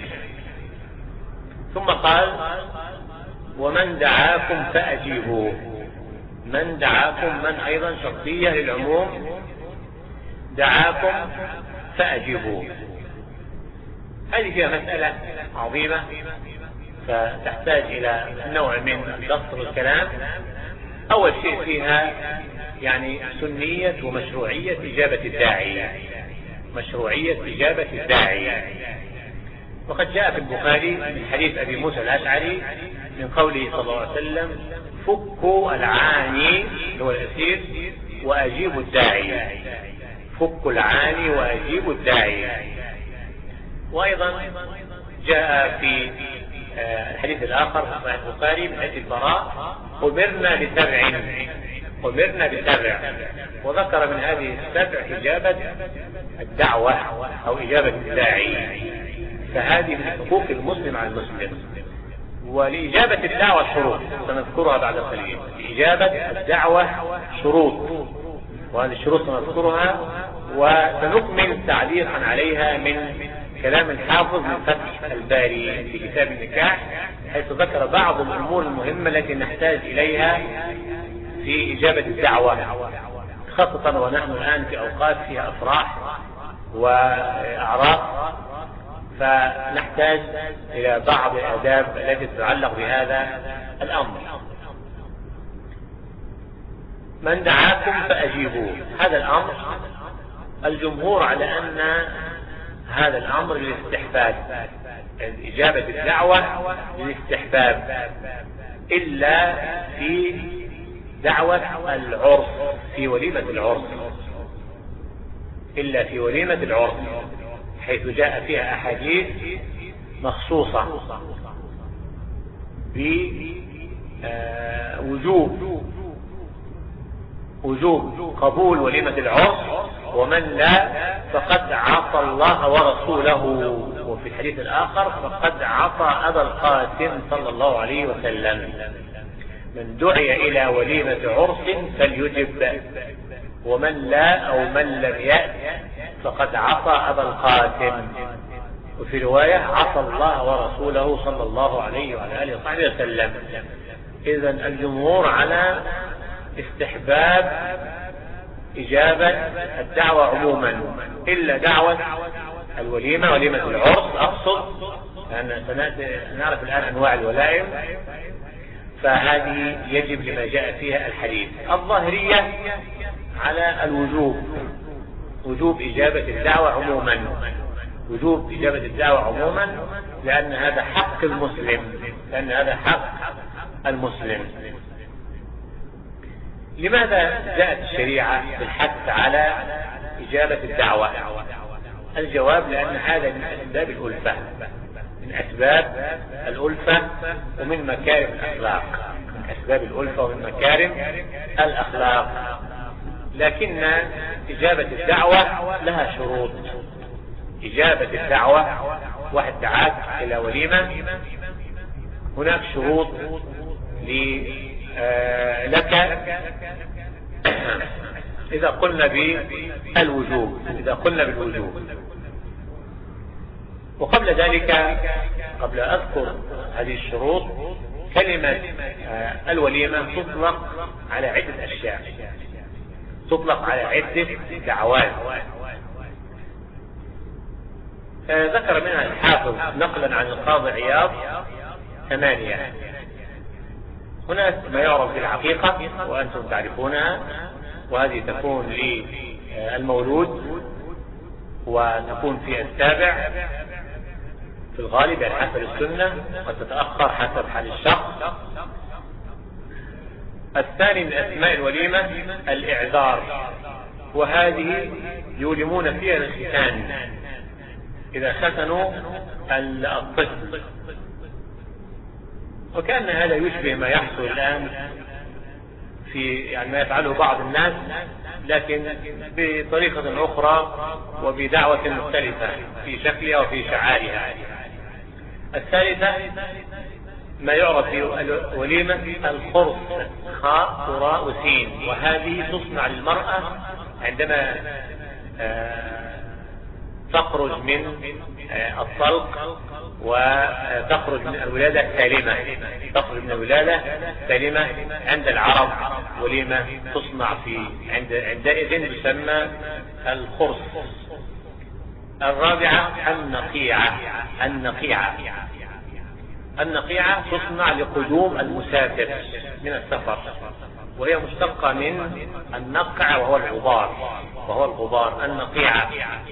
Speaker 1: ثم قال ومن دعاكم فأجيبوه. من دعاكم من أيضا شرطية للعموم، دعاكم فأجيبوه. هذه فيها مسألة عظيمة فتحتاج إلى نوع من دستر الكلام. أول شيء فيها يعني سنية ومشروعية إجابة الداعي، مشروعية إجابة الداعي. وقد جاء في البخاري من حديث أبي موسى الأشعري من قوله صلى الله عليه وسلم فكوا العاني هو الأسير وأجيبوا الداعي، فكوا العاني وأجيبوا الداعي. وأيضا جاء في الحديث الآخر في صحيح البخاري من حديث البراء أمرنا بسبع، أمرنا بسبع، وذكر من هذه السبع إجابة الدعوة أو إجابة الداعي. فهذه من حقوق المسلم على المسلم. ولإجابة الدعوة شروط سنذكرها بعد قليل. لإجابة الدعوة شروط، وهذه الشروط سنذكرها وسنكمل تعليقا عليها من كلام الحافظ من فتح الباري في كتاب النكاح، حيث ذكر بعض الأمور المهمة التي نحتاج إليها في إجابة الدعوة، خاصة ونحن الآن في أوقات فيها أفراح وأعراس، فنحتاج إلى بعض الآداب التي تتعلق بهذا الأمر. من دعاكم فأجيبوه، هذا الأمر الجمهور على أن هذا الأمر للاستحباب، إجابة الدعوة للاستحباب، إلا في دعوة العرس، في وليمة العرس، إلا في وليمة العرس حيث جاء فيها أحاديث مخصوصة بوجوب وجوب قبول وليمة العرس، ومن لا فقد عصى الله ورسوله. وفي الحديث الآخر فقد عصى أبا القاسم صلى الله عليه وسلم. من دعي إلى وليمة عرس فليجب، ومن لا أو من لم يأت فقد عصى أبا القاسم. وفي رواية عصى الله ورسوله صلى الله عليه وعلى آله وصحبه وسلم. إذن الجمهور على استحباب إجابة الدعوة عموما، إلا دعوة الوليمة، وليمة العرس أقصد، لأن سنعرف الآن أنواع الولائم، فهذه يجب لما جاء فيها الحديث. الظاهرية على الوجوب، وجوب إجابة الدعوة عموما، وجوب إجابة الدعوة عموما، لأن هذا حق المسلم، لأن هذا حق المسلم. لماذا جاءت الشريعة بالحث على إجابة الدعوة؟ الجواب لأن هذا من أسباب الألفة، من أسباب الألفة ومن مكارم الأخلاق، من أسباب الألفة ومن مكارم الأخلاق. لكن إجابة الدعوة لها شروط. إجابة الدعوة، واحد دعاك إلى وليمة، هناك شروط لك إذا قلنا بالوجوب، إذا قلنا بالوجوب. وقبل ذلك، قبل أذكر هذه الشروط، كلمة الوليمة تطلق على عدة أشياء، تطلق على عدة دعوات. ذكر منها الحافظ نقلا عن القاضي عياض ثمانية. هناك ما يعرف بالعقيقة وأنتم تعرفونها، وهذه تكون للمولود وتكون في السابع في الغالب يعني حسب السنة، وتتأخر حسب حال الشخص. الثاني من أسماء الوليمة الإعذار، وهذه يولمون فيها الختان إذا ختنوا الطفل. وكان هذا يشبه ما يحصل الآن في يعني ما يفعله بعض الناس، لكن بطريقة أخرى وبدعوة مختلفة في شكلها وفي شعارها. الثالثة ما يعرف في الوليمة الخرص، خاء وراء وسين، وهذه تصنع للمرأة عندما تخرج من الطلق وتخرج من الولادة سالمة، تخرج من الولادة سالمة عند العرب وليمة تصنع في عند عندئذ تسمى الخرص. الرابعة النقيعة. النقيعة النقيعة تصنع لقدوم المسافر من السفر، وهي مشتقة من النقع وهو الغبار وهو الغبار النقيعة.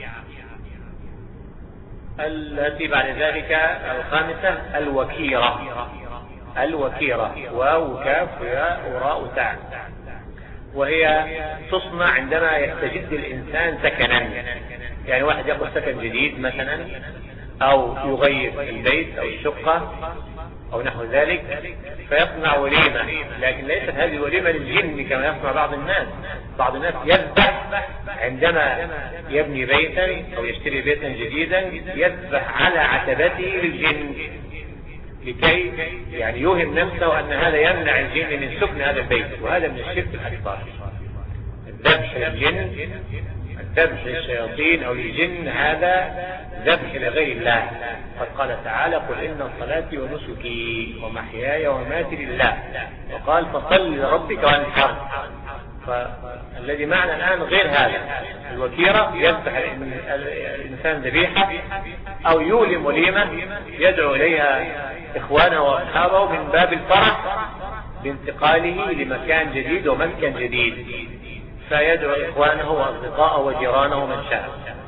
Speaker 1: التي بعد ذلك الخامسة الوكيرة. الوكيرة واو كاف وياء وراء تاء، وهي تصنع عندما يستجد الإنسان سكنا، يعني واحد يأخذ سكن جديد مثلا، أو يغير البيت أو الشقة أو نحو ذلك، فيصنع وليمة. لكن ليست هذه الوليمة للجن كما يصنع بعض الناس. بعض الناس يذبح عندما يبني بيتا أو يشتري بيتا جديدا، يذبح على عتبته للجن لكي يعني يوهم نفسه أن هذا يمنع الجن من سكن هذا البيت، وهذا من الشرك الأكبر. الذبح للجن، الذبح للشياطين أو للجن، هذا ذبح لغير الله. قد قال تعالى: قل إن صلاتي ونسكي ومحياي ومماتي لله، وقال: فصل لربك وانحر. فالذي معنا الآن غير هذا. الوكيرة يذبح الإنسان ذبيحة أو يولم وليمة يدعو إليها إخوانه وأصحابه من باب الفرح بانتقاله لمكان جديد ومسكن جديد، فيدعو إخوانه وأصدقائه وجيرانه من شاء.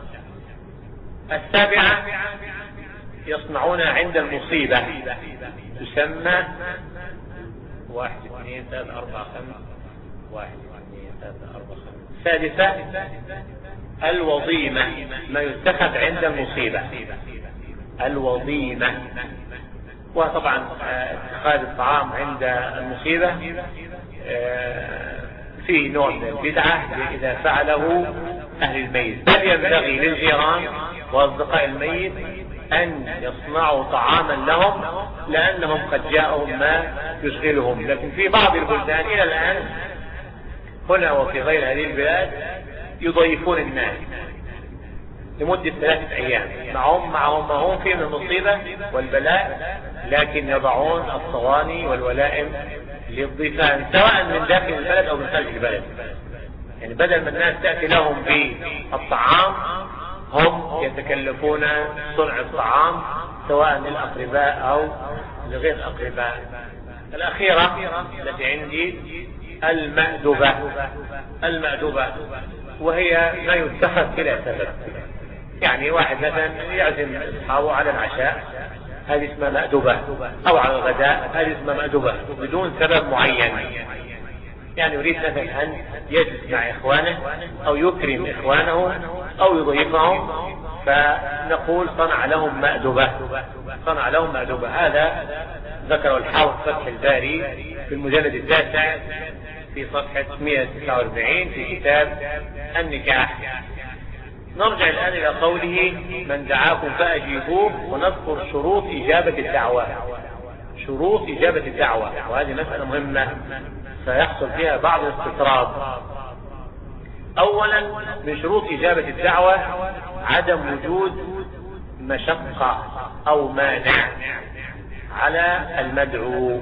Speaker 1: السابعة يصنعون عند المصيبة، تسمى واحد اثنين ثلاثة أربعة خمس واحد اثنين ثلاثة أربعة خمس. السادسة الوضيمة، ما يتخذ عند المصيبة. الوضيمة، وطبعا اتخاذ الطعام عند المصيبة في نوع من البدعة إذا فعله أهل الميت، بل ينبغي للجيران وأصدقاء الميت أن يصنعوا طعاما لهم، لأنهم قد جاءهم ما يشغلهم. لكن في بعض البلدان إلى الآن هنا وفي غير هذه البلاد يضيفون الناس لمدة ثلاثة أيام، معهم معهم ما هم فيه من المصيبة والبلاء، لكن يضعون الصواني والولائم للضيفان سواء من داخل البلد أو من خارج البلد. يعني بدل ما الناس تأتي لهم بالطعام، هم يتكلفون صنع الطعام سواء للأقرباء أو لغير الأقرباء. الأخيرة التي عندي المأدبة. المأدبة وهي ما يتخذ بلا سبب، يعني واحد مثلا يعزم أصحابه على العشاء، هذه اسمها مأدبة، أو على الغداء، هذه اسمها مأدبة بدون سبب معين. يعني يريد مثلا أن يجلس مع إخوانه أو يكرم إخوانه أو يضيفهم، فنقول صنع لهم مأدبة، صنع لهم مأدبة. هذا ذكره الحافظ فتح الباري في المجلد التاسع في صفحة مئة وتسعة وأربعين في كتاب النكاح. نرجع الآن إلى قوله: من دعاكم فأجيبوه، ونذكر شروط إجابة الدعوة. شروط إجابة الدعوة، وهذه مسألة مهمة سيحصل فيها بعض الاستطراد. أولا من شروط إجابة الدعوة عدم وجود مشقة أو مانع على المدعو.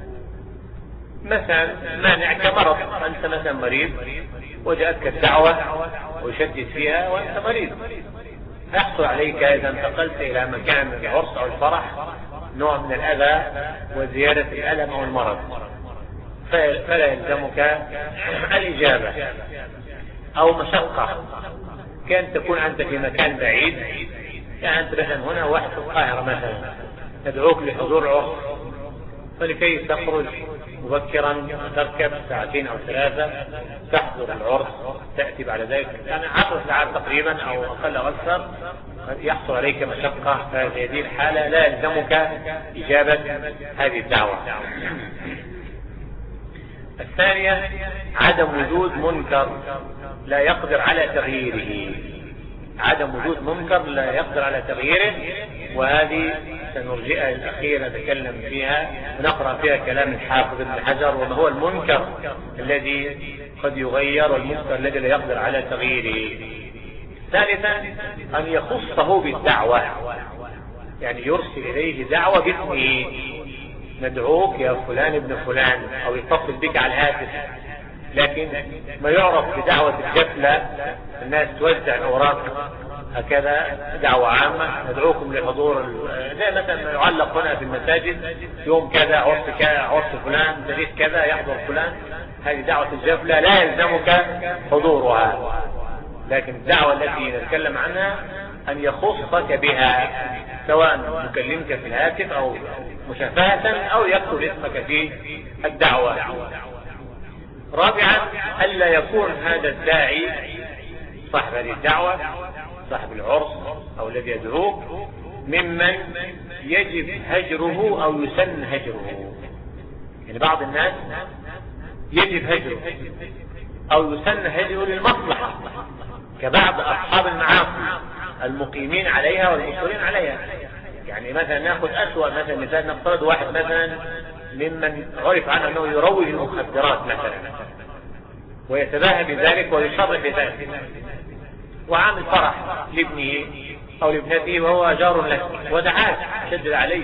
Speaker 1: مثلا مانع كمرض، أنت مثلا مريض وجاءتك الدعوة وشدد فيها وأنت مريض، يحصل عليك إذا انتقلت إلى مكان العرس أو الفرح نوع من الأذى وزيادة الألم أو المرض، فلا يلزمك الإجابة. أو مشقة، كان تكون أنت في مكان بعيد، يعني أنت مثلا هنا واحد في القاهرة مثلا تدعوك لحضور عرس، فلكي تخرج مبكرا تركب ساعتين أو ثلاثة تحضر العرس، تأتي بعد ذلك يعني عشر ساعات تقريبا أو أقل أو أكثر، يحصل عليك مشقة. في هذه الحالة لا يلزمك إجابة هذه الدعوة. الثانية عدم وجود منكر لا يقدر على تغييره. عدم وجود منكر لا يقدر على تغييره، وهذه سنرجئها الأخيرة نتكلم فيها ونقرأ فيها كلام الحافظ ابن حجر، وما هو المنكر الذي قد يغير والمنكر الذي لا يقدر على تغييره. ثالثا أن يخصه بالدعوة، يعني يرسل إليه دعوة باسمه، ندعوك يا فلان ابن فلان، أو يتصل بك على الهاتف، لكن ما يعرف بدعوة الجفلة، الناس توزع الأوراق هكذا دعوة عامة، ندعوكم لحضور زي مثلا ما يعلق هنا في المساجد يوم كذا عرس كذا عرس فلان تاريخ كذا يحضر فلان، هذه دعوة الجفلة لا يلزمك حضورها. لكن الدعوة التي نتكلم عنها أن يخصك بها، سواء مكلمك في الهاتف أو مشافهة أو يكتب اسمك في الدعوة. رابعا ألا يكون هذا الداعي صاحب هذه الدعوة صاحب العرس أو الذي يدعوك ممن يجب هجره أو يسن هجره. يعني بعض الناس يجب هجره أو يسن هجره للمصلحة، كبعض أصحاب المعاصي المقيمين عليها والمصرين عليها. يعني مثلا ناخذ أسوأ مثلا مثال، نفترض واحد مثلا ممن عرف عنه أنه يروج المخدرات مثلا ويتباهى بذلك ويشرف بذلك، وعامل فرح لابنه أو لابنته وهو جار له ودعاه شدد عليه،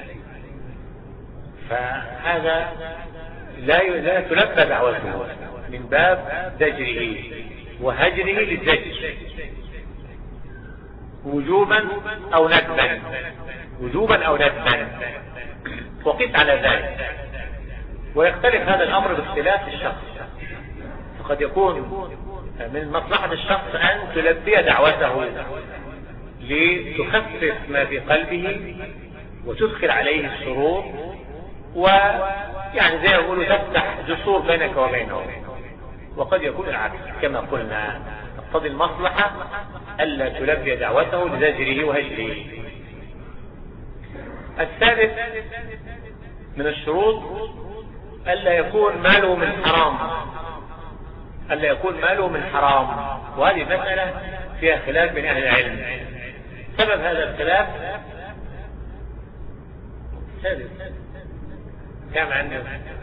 Speaker 1: فهذا لا لا تلبى دعوته من باب زجره وهجره للزجر وجوبا أو ندبا، وجوبا أو ندبا، وقيس على ذلك. ويختلف هذا الأمر باختلاف الشخص، فقد يكون من مصلحة الشخص أن تلبي دعوته لتخفف ما في قلبه وتدخل عليه السرور، ويعني زي ما يقولوا تفتح جسور بينك وبينه. وقد يكون العكس كما قلنا، تقتضي المصلحة ألا تلبي دعوته لزجره وهجره. الثالث من الشروط ألا يكون ماله من حرام، ألا يكون ماله من حرام، وهذه مسألة فيها خلاف بين أهل العلم. سبب هذا الخلاف ثالث كم عندنا؟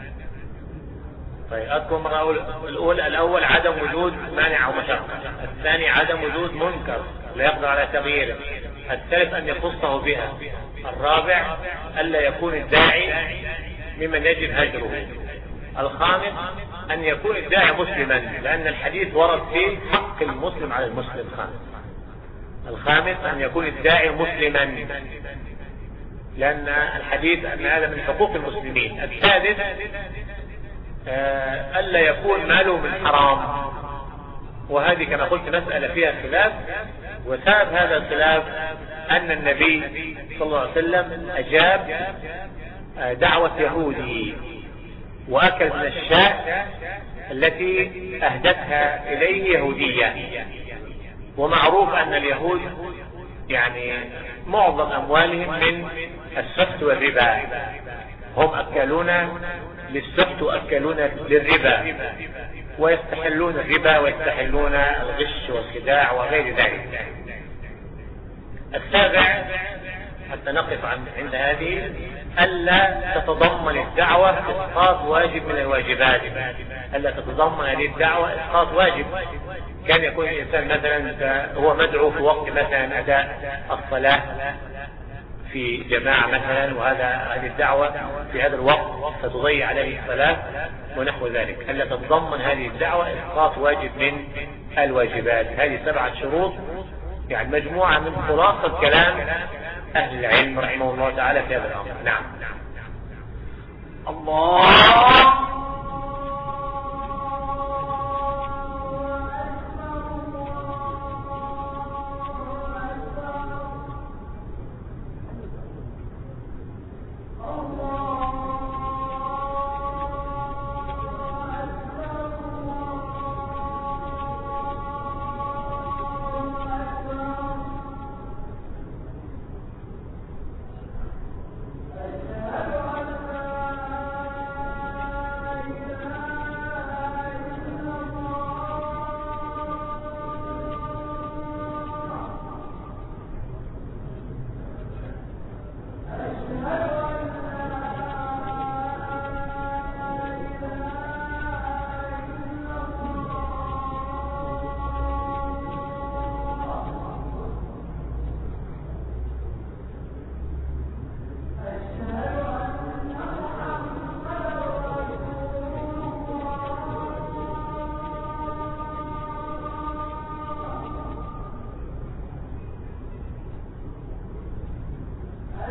Speaker 1: طيب أذكر مرة الأولى، الأول عدم وجود مانع أو مشقة، الثاني عدم وجود منكر لا يقدر على تغييره، الثالث أن يخصه بها، الرابع ألا يكون الداعي ممن يجب هجره، الخامس أن يكون الداعي مسلما، لأن الحديث ورد فيه حق المسلم على المسلم خامس. الخامس أن يكون الداعي مسلما، لأن الحديث أن هذا من حقوق المسلمين. السادس آه ألا يكون ماله من حرام، وهذه كما قلت مسألة فيها خلاف، وسبب هذا الخلاف أن النبي صلى الله عليه وسلم أجاب آه دعوة يهودي وأكل من الشاة التي أهدتها إليه يهودية، ومعروف أن اليهود يعني معظم أموالهم من السفت والربا، هم أكلون للسفت وأكلون للربا، ويستحلون الربا ويستحلون الغش والخداع وغير ذلك. السابع حتى نقف عند هذه ألا تتضمن الدعوة إسقاط واجب من الواجبات، ألا تتضمن هذه الدعوة إسقاط واجب. كان يكون الإنسان مثلا هو مدعو في وقت مثلا أداء الصلاة في جماعة مثلا، وهذا هذه الدعوة في هذا الوقت ستضيع عليه الصلاة ونحو ذلك، ألا تتضمن هذه الدعوة إسقاط واجب من الواجبات. هذه سبعة شروط، يعني مجموعة من خلاصة كلام أهل العلم رحمه الله تعالى في هذا الأمر. نعم. الله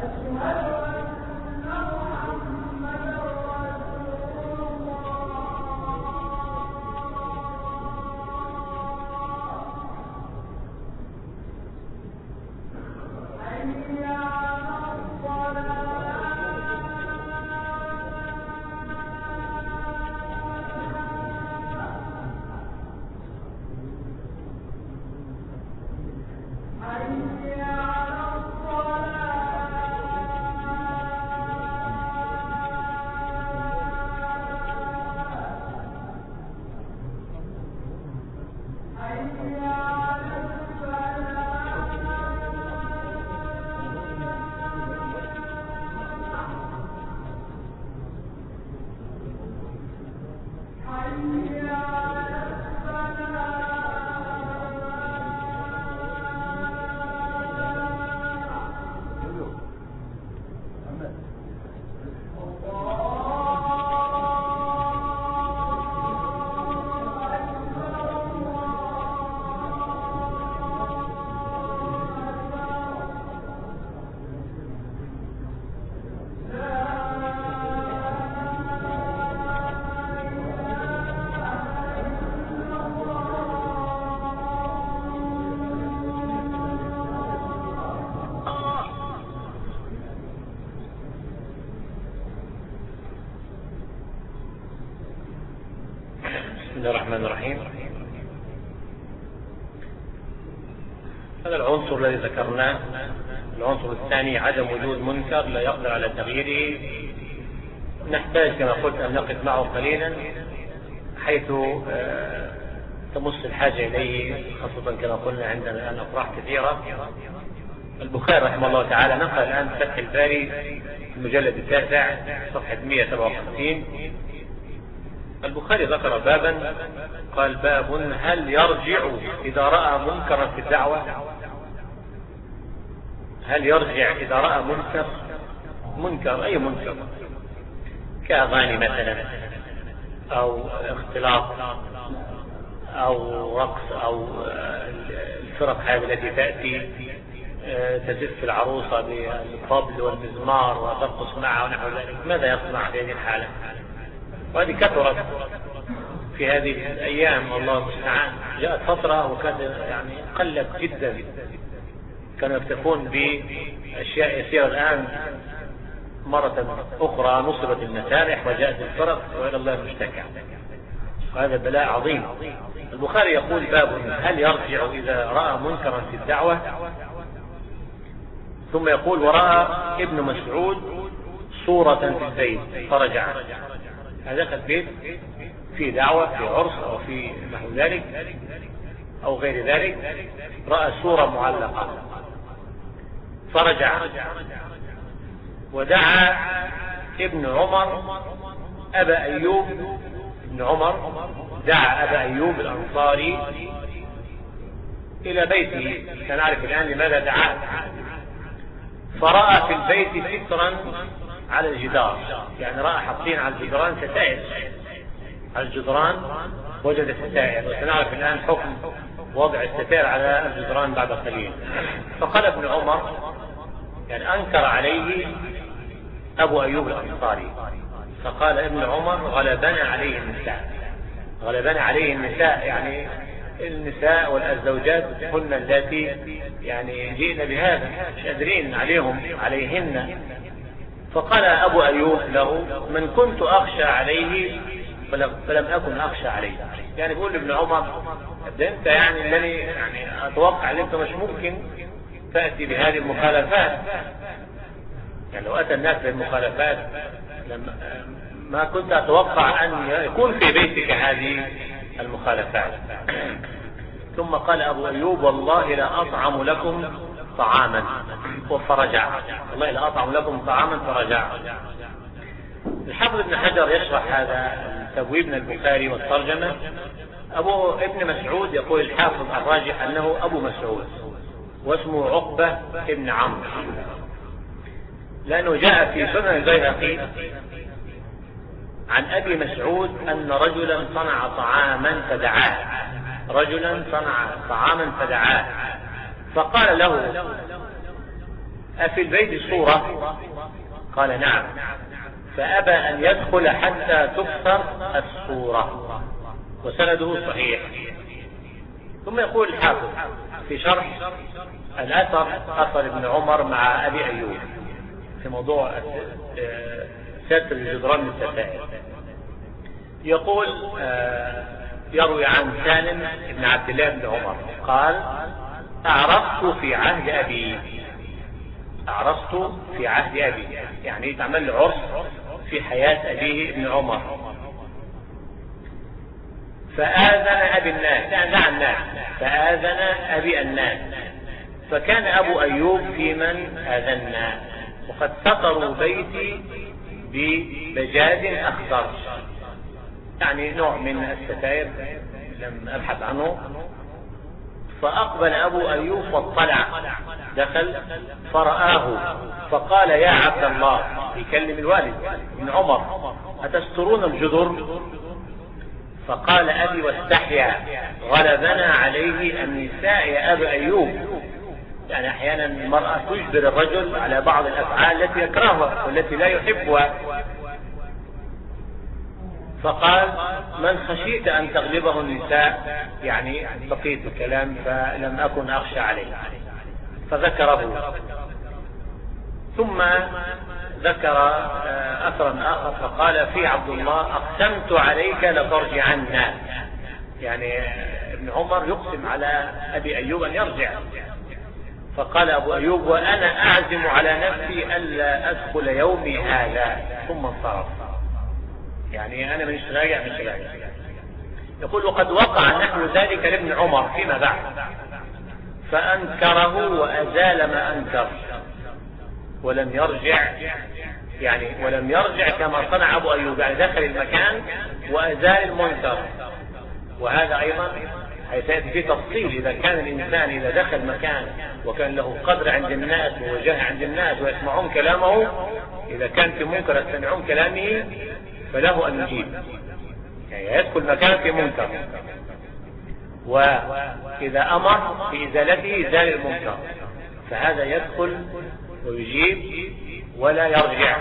Speaker 1: بسم الله الرحمن الرحيم. هذا العنصر الذي ذكرناه، العنصر الثاني عدم وجود منكر لا يقدر على تغييره، نحتاج كما قلت أن نقف معه قليلا حيث تمس الحاجة إليه، خاصة كما قلنا عندنا الآن أفراح كثيرة. البخاري رحمه الله تعالى نقل الآن فتح الباري في المجلد التاسع صفحة مئة وسبعة وخمسين. البخاري ذكر بابا قال: باب هل يرجع إذا رأى منكرا في الدعوة؟ هل يرجع إذا رأى منكر؟ منكر أي منكر؟ كأغاني مثلا، أو اختلاط، أو رقص، أو الفرق هذه التي تأتي تزف العروسة بالطبل والمزمار وترقص معها ونحو ذلك، ماذا يصنع في هذه الحالة؟ وهذه كثرت في هذه الأيام، الله المستعان. جاءت فترة وكانت يعني قلت جدا، كانوا يكتفون بأشياء يسيرة. الآن مرة أخرى نصبت المسارح وجاءت الفرق، وإلى الله المشتكى، وهذا بلاء عظيم. البخاري يقول: باب هل يرجع إذا رأى منكرا في الدعوة؟ ثم يقول: ورأى ابن مسعود صورة في البيت فرجع. هذا دخل بيت في دعوة، في عرس، أو في نحو ذلك أو غير ذلك، رأى صورة معلقة فرجع. ودعا ابن عمر أبا أيوب، ابن عمر دعا أبا أيوب الأنصاري إلى بيته. سنعرف الآن لماذا دعاه. فرأى في البيت سترا على الجدار، يعني رأى حاطين على الجدران ستائر، على الجدران وجد ستائر، وسنعرف الآن حكم وضع الستائر على الجدران بعد قليل. فقال ابن عمر، يعني أنكر عليه أبو أيوب الأنصاري، فقال ابن عمر: غلبنا عليه النساء. غلبنا عليه النساء يعني النساء والزوجات هن التي يعني جئنا بهذا، مش قادرين عليهم عليهن. فقال أبو أيوب له: من كنت أخشى عليه فلم أكن أخشى عليه. يعني بيقول لابن عمر: أنت يعني الذي يعني أتوقع أن أنت مش ممكن تأتي بهذه المخالفات، يعني لو أتى الناس بالمخالفات ما كنت أتوقع أن يكون في بيتك هذه المخالفات. ثم قال أبو أيوب: والله لا أطعم لكم طعاما فرجع. والله لا أطعم لكم طعاما فرجع. الحافظ ابن حجر يشرح هذا تبويب البخاري والترجمة. أبو ابن مسعود يقول الحافظ الراجح أنه أبو مسعود، واسمه عقبة ابن عمرو، لأنه جاء في سنن البيهقي عن أبي مسعود أن رجلا صنع طعاما فدعاه، رجلا صنع طعاما فدعاه، فقال له: أفي البيت صورة؟ قال نعم، فأبى أن يدخل حتى تكسر الصورة، وسنده صحيح. ثم يقول الحافظ في شرح الأثر، أثر ابن عمر مع أبي أيوب في موضوع ستر الجدران من الستائر، يقول يروي عن سالم بن عبد الله بن عمر قال: أعرفت في عهد أبي، أعرفت في عهد أبي يعني تعمل عرس في حياة أبيه ابن عمر، فآذن أبي الناس، يعني دعا الناس، فآذن أبي الناس، فكان أبو أيوب في من آذنا، وقد سطروا بيتي ببجاز أخضر، يعني نوع من الستائر لم أبحث عنه. فأقبل أبو أيوب فاطلع، دخل فرآه فقال: يا عبد الله، يكلم الوالد ابن عمر: أتسترون الجدر؟ فقال أبي واستحيا: غلبنا عليه النساء يا أبا أيوب. يعني أحيانا المرأة تجبر الرجل على بعض الأفعال التي يكرهها والتي لا يحبها. فقال: من خشيت أن تغلبه النساء، يعني بقيت الكلام فلم أكن أخشى عليه، فذكره. ثم ذكر أثرا آخر فقال: في عبد الله أقسمت عليك لترجعن، يعني ابن عمر يقسم على أبي أيوب أن يرجع. فقال أبو أيوب: وأنا أعزم على نفسي ألا أدخل يومي هذا. ثم انصرف، يعني أنا من راجع من راجع. يقول: وقد وقع نحو ذلك لابن عمر فيما بعد، فأنكره وأزال ما أنكر ولم يرجع، يعني ولم يرجع كما صنع أبو أيوب، يعني دخل المكان وأزال المنكر. وهذا أيضا هيتأتي فيه تفصيل، إذا كان الإنسان إذا دخل مكان وكان له قدر عند الناس ووجاه عند الناس ويسمعون كلامه، إذا كان في منكر يستمعون كلامه فله أن يجيب، يعني يدخل مكان في منكر، وإذا أمر في إزالته زال المنكر، فهذا يدخل ويجيب ولا يرجع.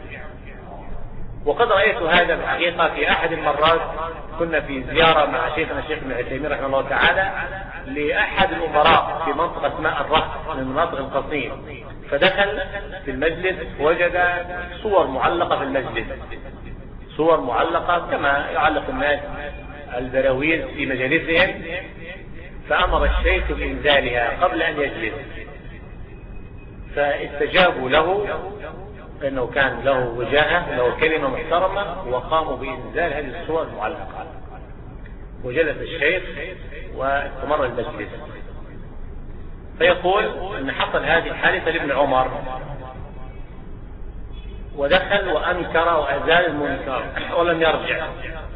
Speaker 1: وقد رأيت هذا الحقيقة في أحد المرات، كنا في زيارة مع شيخنا الشيخ ابن عثيمين رحمه الله تعالى لأحد الأمراء في منطقة ماء الرهط من مناطق القصيم، فدخل في المجلس وجد صور معلقة في المسجد، صور معلقة كما يعلق الناس البراويز في مجالسهم، فأمر الشيخ بإنزالها قبل أن يجلس، فاستجابوا له لأنه كان له وجاهة له كلمة محترمة، وقاموا بإنزال هذه الصور المعلقة، وجلس الشيخ واستمر المجلس. فيقول أن حصل هذه الحادثة لابن عمر، ودخل وأنكر وأزال المنكر ولم يرجع.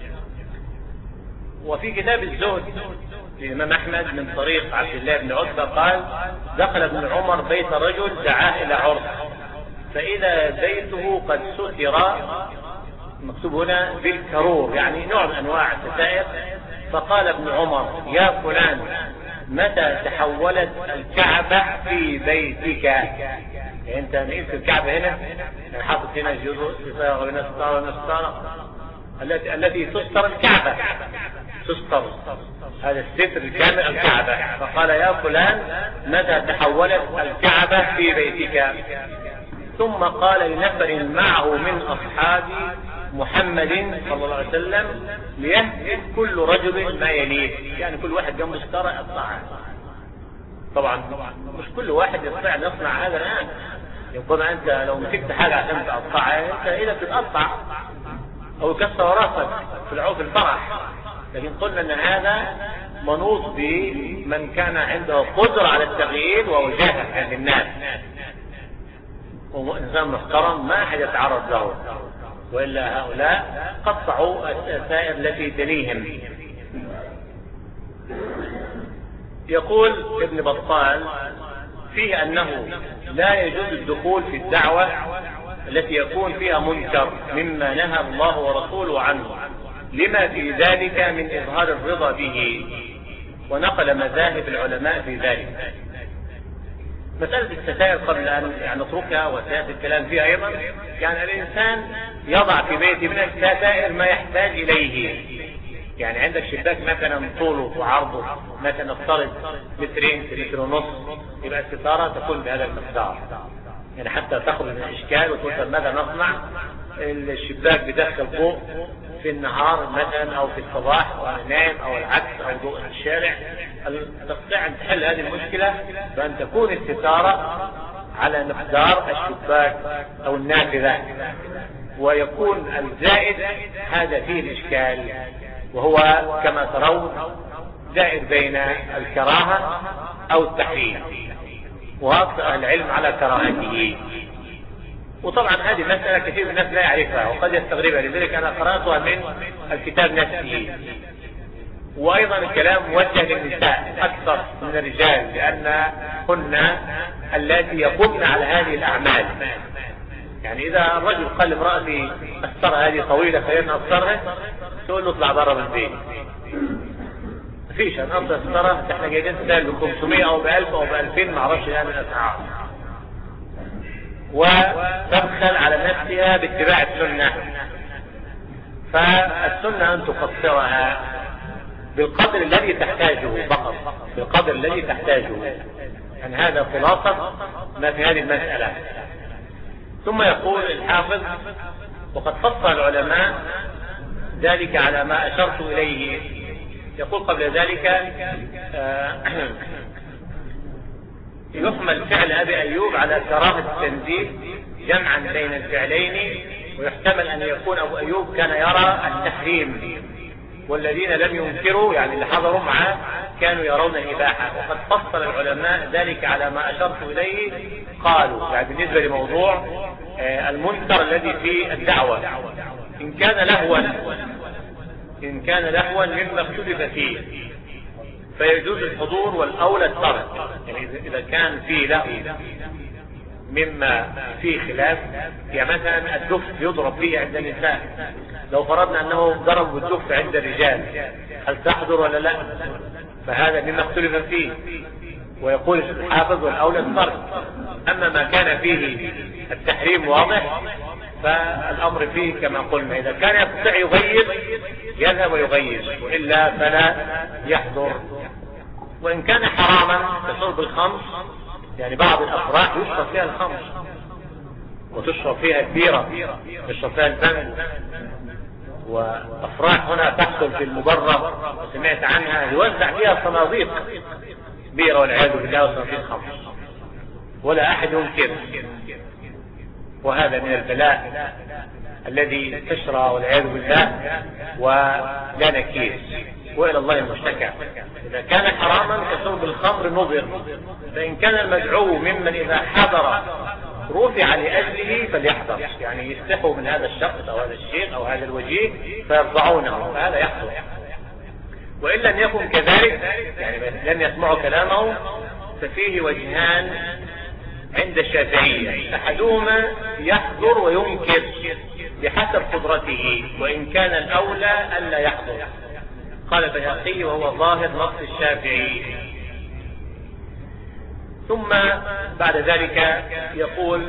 Speaker 1: وفي كتاب الزهد للإمام أحمد من طريق عبد الله بن عتبة قال: دخل ابن عمر بيت رجل دعاه إلى عرس، فإذا بيته قد ستر، مكتوب هنا بالكرور، يعني نوع من أنواع الستائر. فقال ابن عمر: يا فلان، متى تحولت الكعبة في بيتك؟ يعني أنت نقلت الكعبة هنا، يعني حاطط هنا جزء ستارة ونستارة ونستارة التي التي تستر الكعبة، تستر هذا الستر الكامل الكعبة. فقال: يا فلان، متى تحولت الكعبة في بيتك؟ ثم قال لنفر معه من أصحاب محمد صلى الله عليه وسلم: ليهدد كل رجل ما يليه، يعني كل واحد جنبه ستارة يقطعها. طبعا مش كل واحد يستطيع ان يصنع هذا الآن، يقول أنت لو مسكت حاجة عشان تقطعها أنت إذا تتقطع أو يكسر راسك في العوف الفرح. لكن قلنا أن هذا منوط بمن كان عنده قدرة على التغيير ووجاهة عند الناس، وإنسان محترم ما أحد يتعرض له، وإلا هؤلاء قطعوا السائر التي تليهم. يقول ابن بطال فيه أنه لا يجوز الدخول في الدعوة التي يكون فيها منكر مما نهى الله ورسوله عنه، لما في ذلك من إظهار الرضا به، ونقل مذاهب العلماء في ذلك. مسألة الستائر قبل أن يعني نتركها وسيأتي الكلام فيها أيضا. يعني الإنسان يضع في بيته من الستائر ما يحتاج إليه. يعني عندك شباك مثلا طوله وعرضه مثلا نفترض مترين متر ونص، يبقى الستارة تكون بهذا المقدار، يعني حتى تخرج من الإشكال وتقول ماذا نصنع؟ الشباك بدخل ضوء في النهار مثلا أو في الصباح وأنا نايم أو العكس أو ضوء الشارع، تستطيع أن تحل هذه المشكلة بأن تكون الستارة على مقدار الشباك أو النافذة، ويكون الزائد هذا فيه الإشكال، وهو كما ترون دائر بين الكراهة أو التحريم، وأكثر العلم على كراهته. وطبعا هذه مسألة كثير من الناس لا يعرفها وقد يستغربها، لذلك أنا قرأتها من الكتاب نفسه. وأيضا الكلام موجه للنساء أكثر من الرجال، لأنهن التي يقومن على هذه الأعمال. يعني إذا الرجل قال لامرأتي السرة هذه طويلة خلينا نقصرها، تقول له اطلع برا من البيت. مفيش أن أقصر السرة، احنا جايين نسال ب خمسمائة أو ب ألف أو ب ألفين، ما اعرفش الآن الأسعار. وتبخل على نفسها باتباع السنة، فالسنة أن تقصرها بالقدر الذي تحتاجه فقط، بالقدر الذي تحتاجه. يعني هذا خلاصة ما في هذه المسألة. ثم يقول الحافظ: وقد فصل العلماء ذلك على ما أشرت إليه. يقول قبل ذلك: آه يحمل فعل أبي أيوب على كراهة التنزيه جمعا بين الفعلين، ويحتمل أن يكون أبو أيوب كان يرى التحريم، والذين لم ينكروا يعني اللي حضروا معه كانوا يرون الإباحة. وقد فصل العلماء ذلك على ما أشرت إليه. قالوا يعني بالنسبة لموضوع المنكر الذي في الدعوة، إن كان لهوا إن كان لهوا مما اختلف فيه فيجوز الحضور والأولى الترك. يعني إذا كان فيه لهو مما فيه خلاف، يعني مثلا الدف يضرب فيه عند النساء، لو فرضنا أنه ضرب بالدف عند الرجال هل تحضر ولا لا؟ فهذا مما اختلف فيه، ويقول الحافظ والأولى الترك. أما ما كان فيه التحريم واضح فالأمر فيه كما قلنا، إذا كان يستطيع يغير يذهب ويغير، وإلا فلا يحضر. وإن كان حراما كشرب الخمر، يعني بعض الأفراح يشرب فيها الخمر وتشرب فيها البيرة، يشرب فيها البن، وأفراح هنا تحصل في المبرر وسمعت عنها يوزع فيها صناديق بيرة والعياذ بالله وصناديق خمر ولا أحد ينكر. وهذا من البلاء الذي انتشر والعياذ بالله ولا نكير، وإلى الله المشتكى. إذا كان حراما كشرب الخمر نظر، فإن كان المدعو ممن إذا حضر رفع لأجله فليحضر، يعني يستحوا من هذا الشخص أو هذا الشيخ أو هذا الوجيه فيرضعونه، فهذا يحضر. وإن لم يكن كذلك يعني لم يسمعوا كلامه ففيه وجهان عند الشافعية، أحدهما يحضر وينكر بحسب قدرته، وإن كان الأولى ألا يحضر. قال البيهقي وهو ظاهر نص الشافعي. ثم بعد ذلك يقول: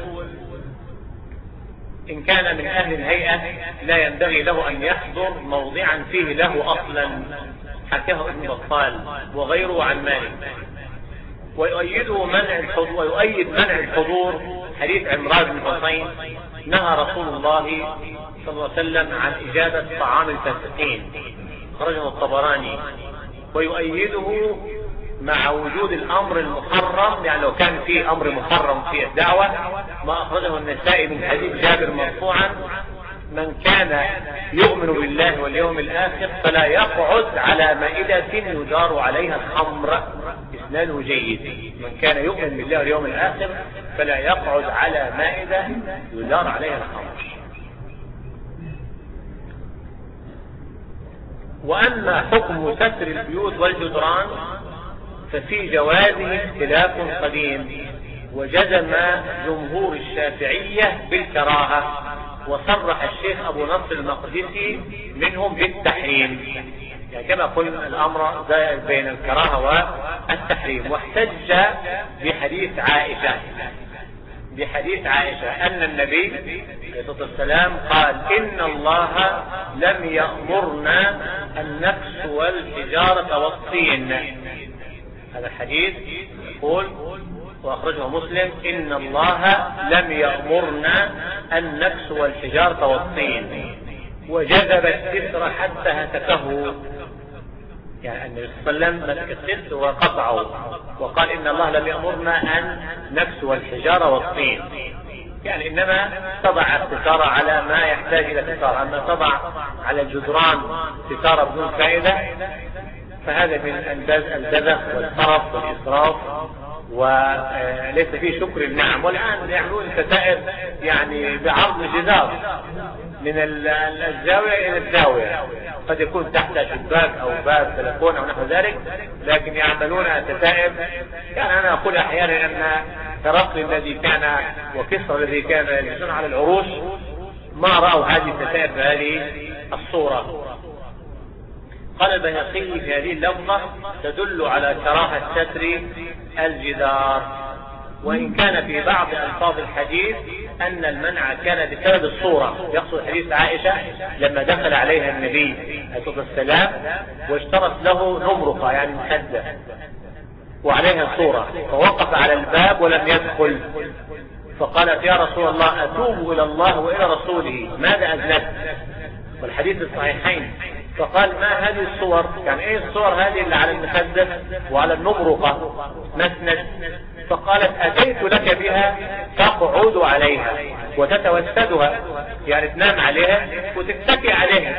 Speaker 1: إن كان من أهل الهيئة لا ينبغي له أن يحضر موضعا فيه له أصلا، حكاه ابن بطال وغيره عن مالك. ويؤيده منع الحضور ويؤيد منع الحضور حديث عمران بن حسين: نهى رسول الله صلى الله عليه وسلم عن إجابة طعام الفاسقين، خرجه الطبراني. ويؤيده مع وجود الأمر المحرم، يعني لو كان في أمر محرم في الدعوة ما أخرجه النسائي من حديث جابر مرفوعا: من كان يؤمن بالله واليوم الآخر فلا يقعد على مائدة يدار عليها الخمر. إسناده جيد. من كان يؤمن بالله واليوم الآخر فلا يقعد على مائدة يدار عليها الخمر. وأما حكم ستر البيوت والجدران ففي جوازه اختلاف قديم، وجزم جمهور الشافعية بالكراهة، وصرح الشيخ أبو نصر المقدسي منهم بالتحريم. يعني كما قلنا الأمر بين الكراهة والتحريم. واحتج بحديث عائشة بحديث عائشة أن النبي عليه الصلاة والسلام قال إن الله لم يأمرنا أن نكسو الحجارة والطين. هذا الحديث يقول وأخرجه مسلم إن الله لم يأمرنا أن نكسو الحجارة والطين وجذب الستر حتى هتكه. يعني النبي صلى الله عليه وسلم مسك الستر وقطعه وقال إن الله لم يأمرنا أن نكسو الحجارة والطين، يعني إنما تضع الستارة على ما يحتاج إلى ستارة، أما تضع على الجدران ستارة بدون فائدة فهذا من البذخ والخرف والإسراف وليس فيه شكر النعم. والآن يعملون ستائر يعني بعرض الجدار من الزاوية إلى الزاوية، قد يكون تحت شباك أو باب بلكون أو نحو ذلك، لكن يعملون ستائر. يعني أنا أقول أحيانا أن هرقل الذي كان وكسرى الذي كان يجلسون على العروش ما رأوا هذه الستائر بهذه الصورة. قال البيهقي في هذه اللفظة تدل على كراهة ستر الجدار، وإن كان في بعض ألفاظ الحديث أن المنع كان بسبب الصورة. يقصد حديث عائشة لما دخل عليها النبي عليه الصلاة والسلام واشترت له نمرقة يعني مخدة وعليها صورة، فوقف على الباب ولم يدخل، فقالت يا رسول الله أتوب إلى الله وإلى رسوله ماذا أذنبت؟ والحديث الصحيحين. فقال ما هذه الصور؟ يعني ايه الصور هذه اللي على المخدة وعلى النمرقة مسند؟ فقالت أتيت لك بها تقعد عليها وتتوسدها، يعني تنام عليها وتتكي عليها.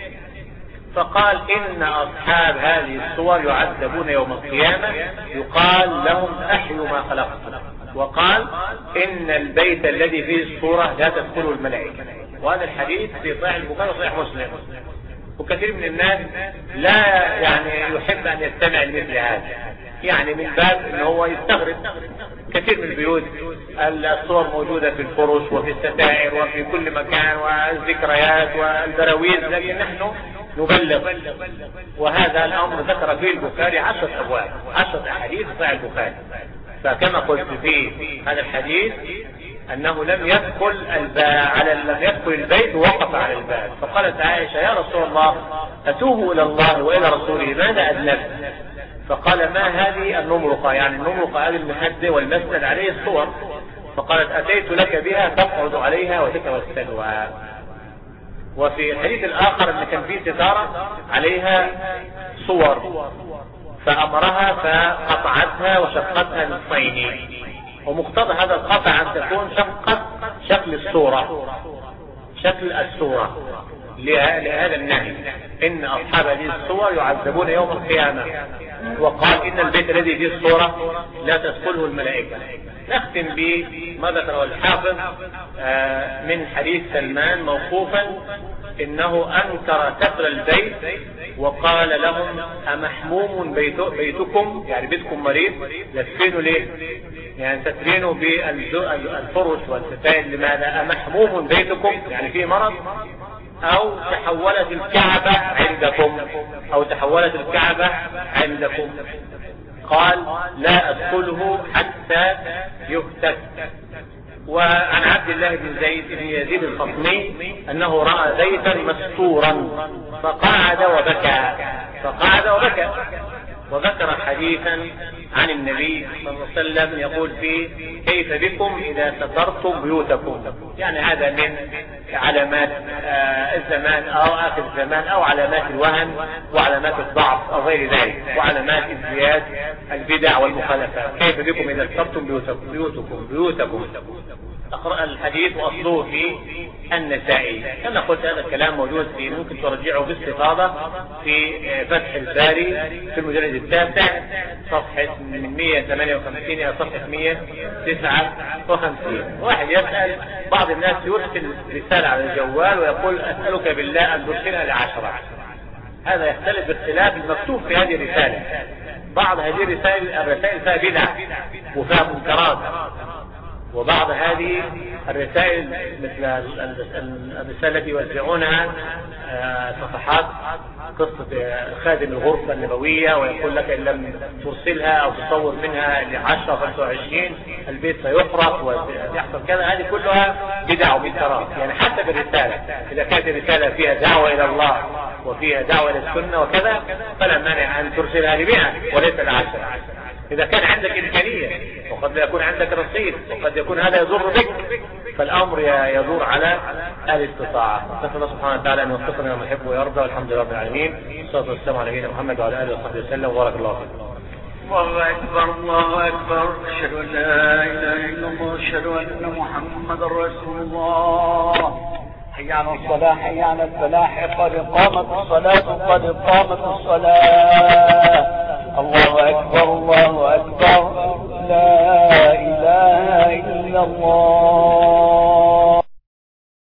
Speaker 1: فقال إن أصحاب هذه الصور يعذبون يوم القيامة يقال لهم أحيوا ما خلقتم. وقال إن البيت الذي فيه الصورة لا تدخله الملائكة. وهذا الحديث في صحيح البخاري وصحيح مسلم. وكثير من الناس لا يعني يحب أن يستمع لمثل هذا، يعني من باب أنه هو يستغرب. كثير من البيوت الصور موجودة في الفرش وفي الستائر وفي كل مكان والذكريات والبراويز، لكن نحن نبلغ. وهذا الأمر ذكر فيه البخاري عشرة أبواب عشرة أحاديث صحيح البخاري. فكما قلت في هذا الحديث أنه لم يدخل الباب على لم يدخل البيت ووقف على الباب. فقالت عائشة يا رسول الله أتوب إلى الله وإلى رسوله ماذا أذنبت؟ فقال ما هذه النمرقة؟ يعني النمرقة هذه المخدة والمسند عليه الصور. فقالت أتيت لك بها تقعد عليها وتتوسدها. وفي الحديث الآخر أن كان فيه ستارة عليها صور فأمرها فقطعتها وشقتها نصفين، ومقتضى هذا القطع أن تكون شقت شكل الصورة شكل الصورة لهذا النهي إن أصحاب هذه الصور يعذبون يوم القيامة. وقال إن البيت الذي فيه الصورة لا تدخله الملائكة. نختم بما ذكره الحافظ من حديث سلمان موقوفا إنه أنكر ستر البيت وقال لهم أمحموم بيت بيتكم، يعني بيتكم مريض لفينه ليه؟ يعني تترينه بالفرش والستائر لماذا؟ أمحموم بيتكم يعني فيه مرض، أو تحولت الكعبة عندكم أو تحولت الكعبة عندكم. قال لا أدخله حتى يهتك. وعن عبد الله بن زيد بن يزيد الفطمي أنه رأى زيتا مستورا فقعد وبكى فقعد وبكى وذكر حديثا عن النبي صلى الله عليه وسلم يقول فيه كيف بكم إذا سترتم بيوتكم، يعني هذا من علامات آه الزمان أو آخر الزمان أو علامات الوهن وعلامات الضعف أو غير ذلك وعلامات ازدياد البدع والمخالفات. كيف بكم إذا سترتم بيوتكم بيوتكم بيوتكم أقرأ الحديث وأصله في النسائي. كما قلت هذا الكلام موجود في ممكن ترجعه باستفاضة في فتح الباري في المجلد التاسع صفحة من مئة وثمانية وخمسين إلى صفحة مئة وتسعة وخمسين. واحد يسأل بعض الناس يرسل رسالة على الجوال ويقول أسألك بالله أن ترسلها لعشرة. هذا يختلف باختلاف المكتوب في هذه الرسالة. بعض هذه الرسائل الرسائل فيها بدع وفيها منكرات، وبعض هذه الرسائل مثل الرسالة التي يوزعونها صفحات قصة خادم الغرفة النبوية، ويقول لك إن لم ترسلها أو تصور منها لعشرة خمسة وعشرين البيت سيحرق ويحصل كذا. هذه كلها بدع ومنكرات. يعني حتى بالرسالة إذا كانت الرسالة فيها دعوة إلى الله وفيها دعوة إلى السنة وكذا فلا مانع أن ترسلها لمئة وليس لعشرة إذا كان عندك إمكانية، وقد لا يكون عندك رصيد، وقد يكون هذا يضر بك، فالأمر يدور على الاستطاعة. نسأل الله سبحانه وتعالى أن يوفقنا وما يحب ويرضى، والحمد لله رب العالمين، والصلاة والسلام على نبينا محمد وعلى آله وصحبه وسلم، وبارك الله فيكم.
Speaker 3: الله أكبر الله أكبر، أشهد أن لا إله إلا الله، أشهد أن محمدا رسول الله. حي على الصلاة حي على الفلاح، قد قامت الصلاة قد قامت الصلاة.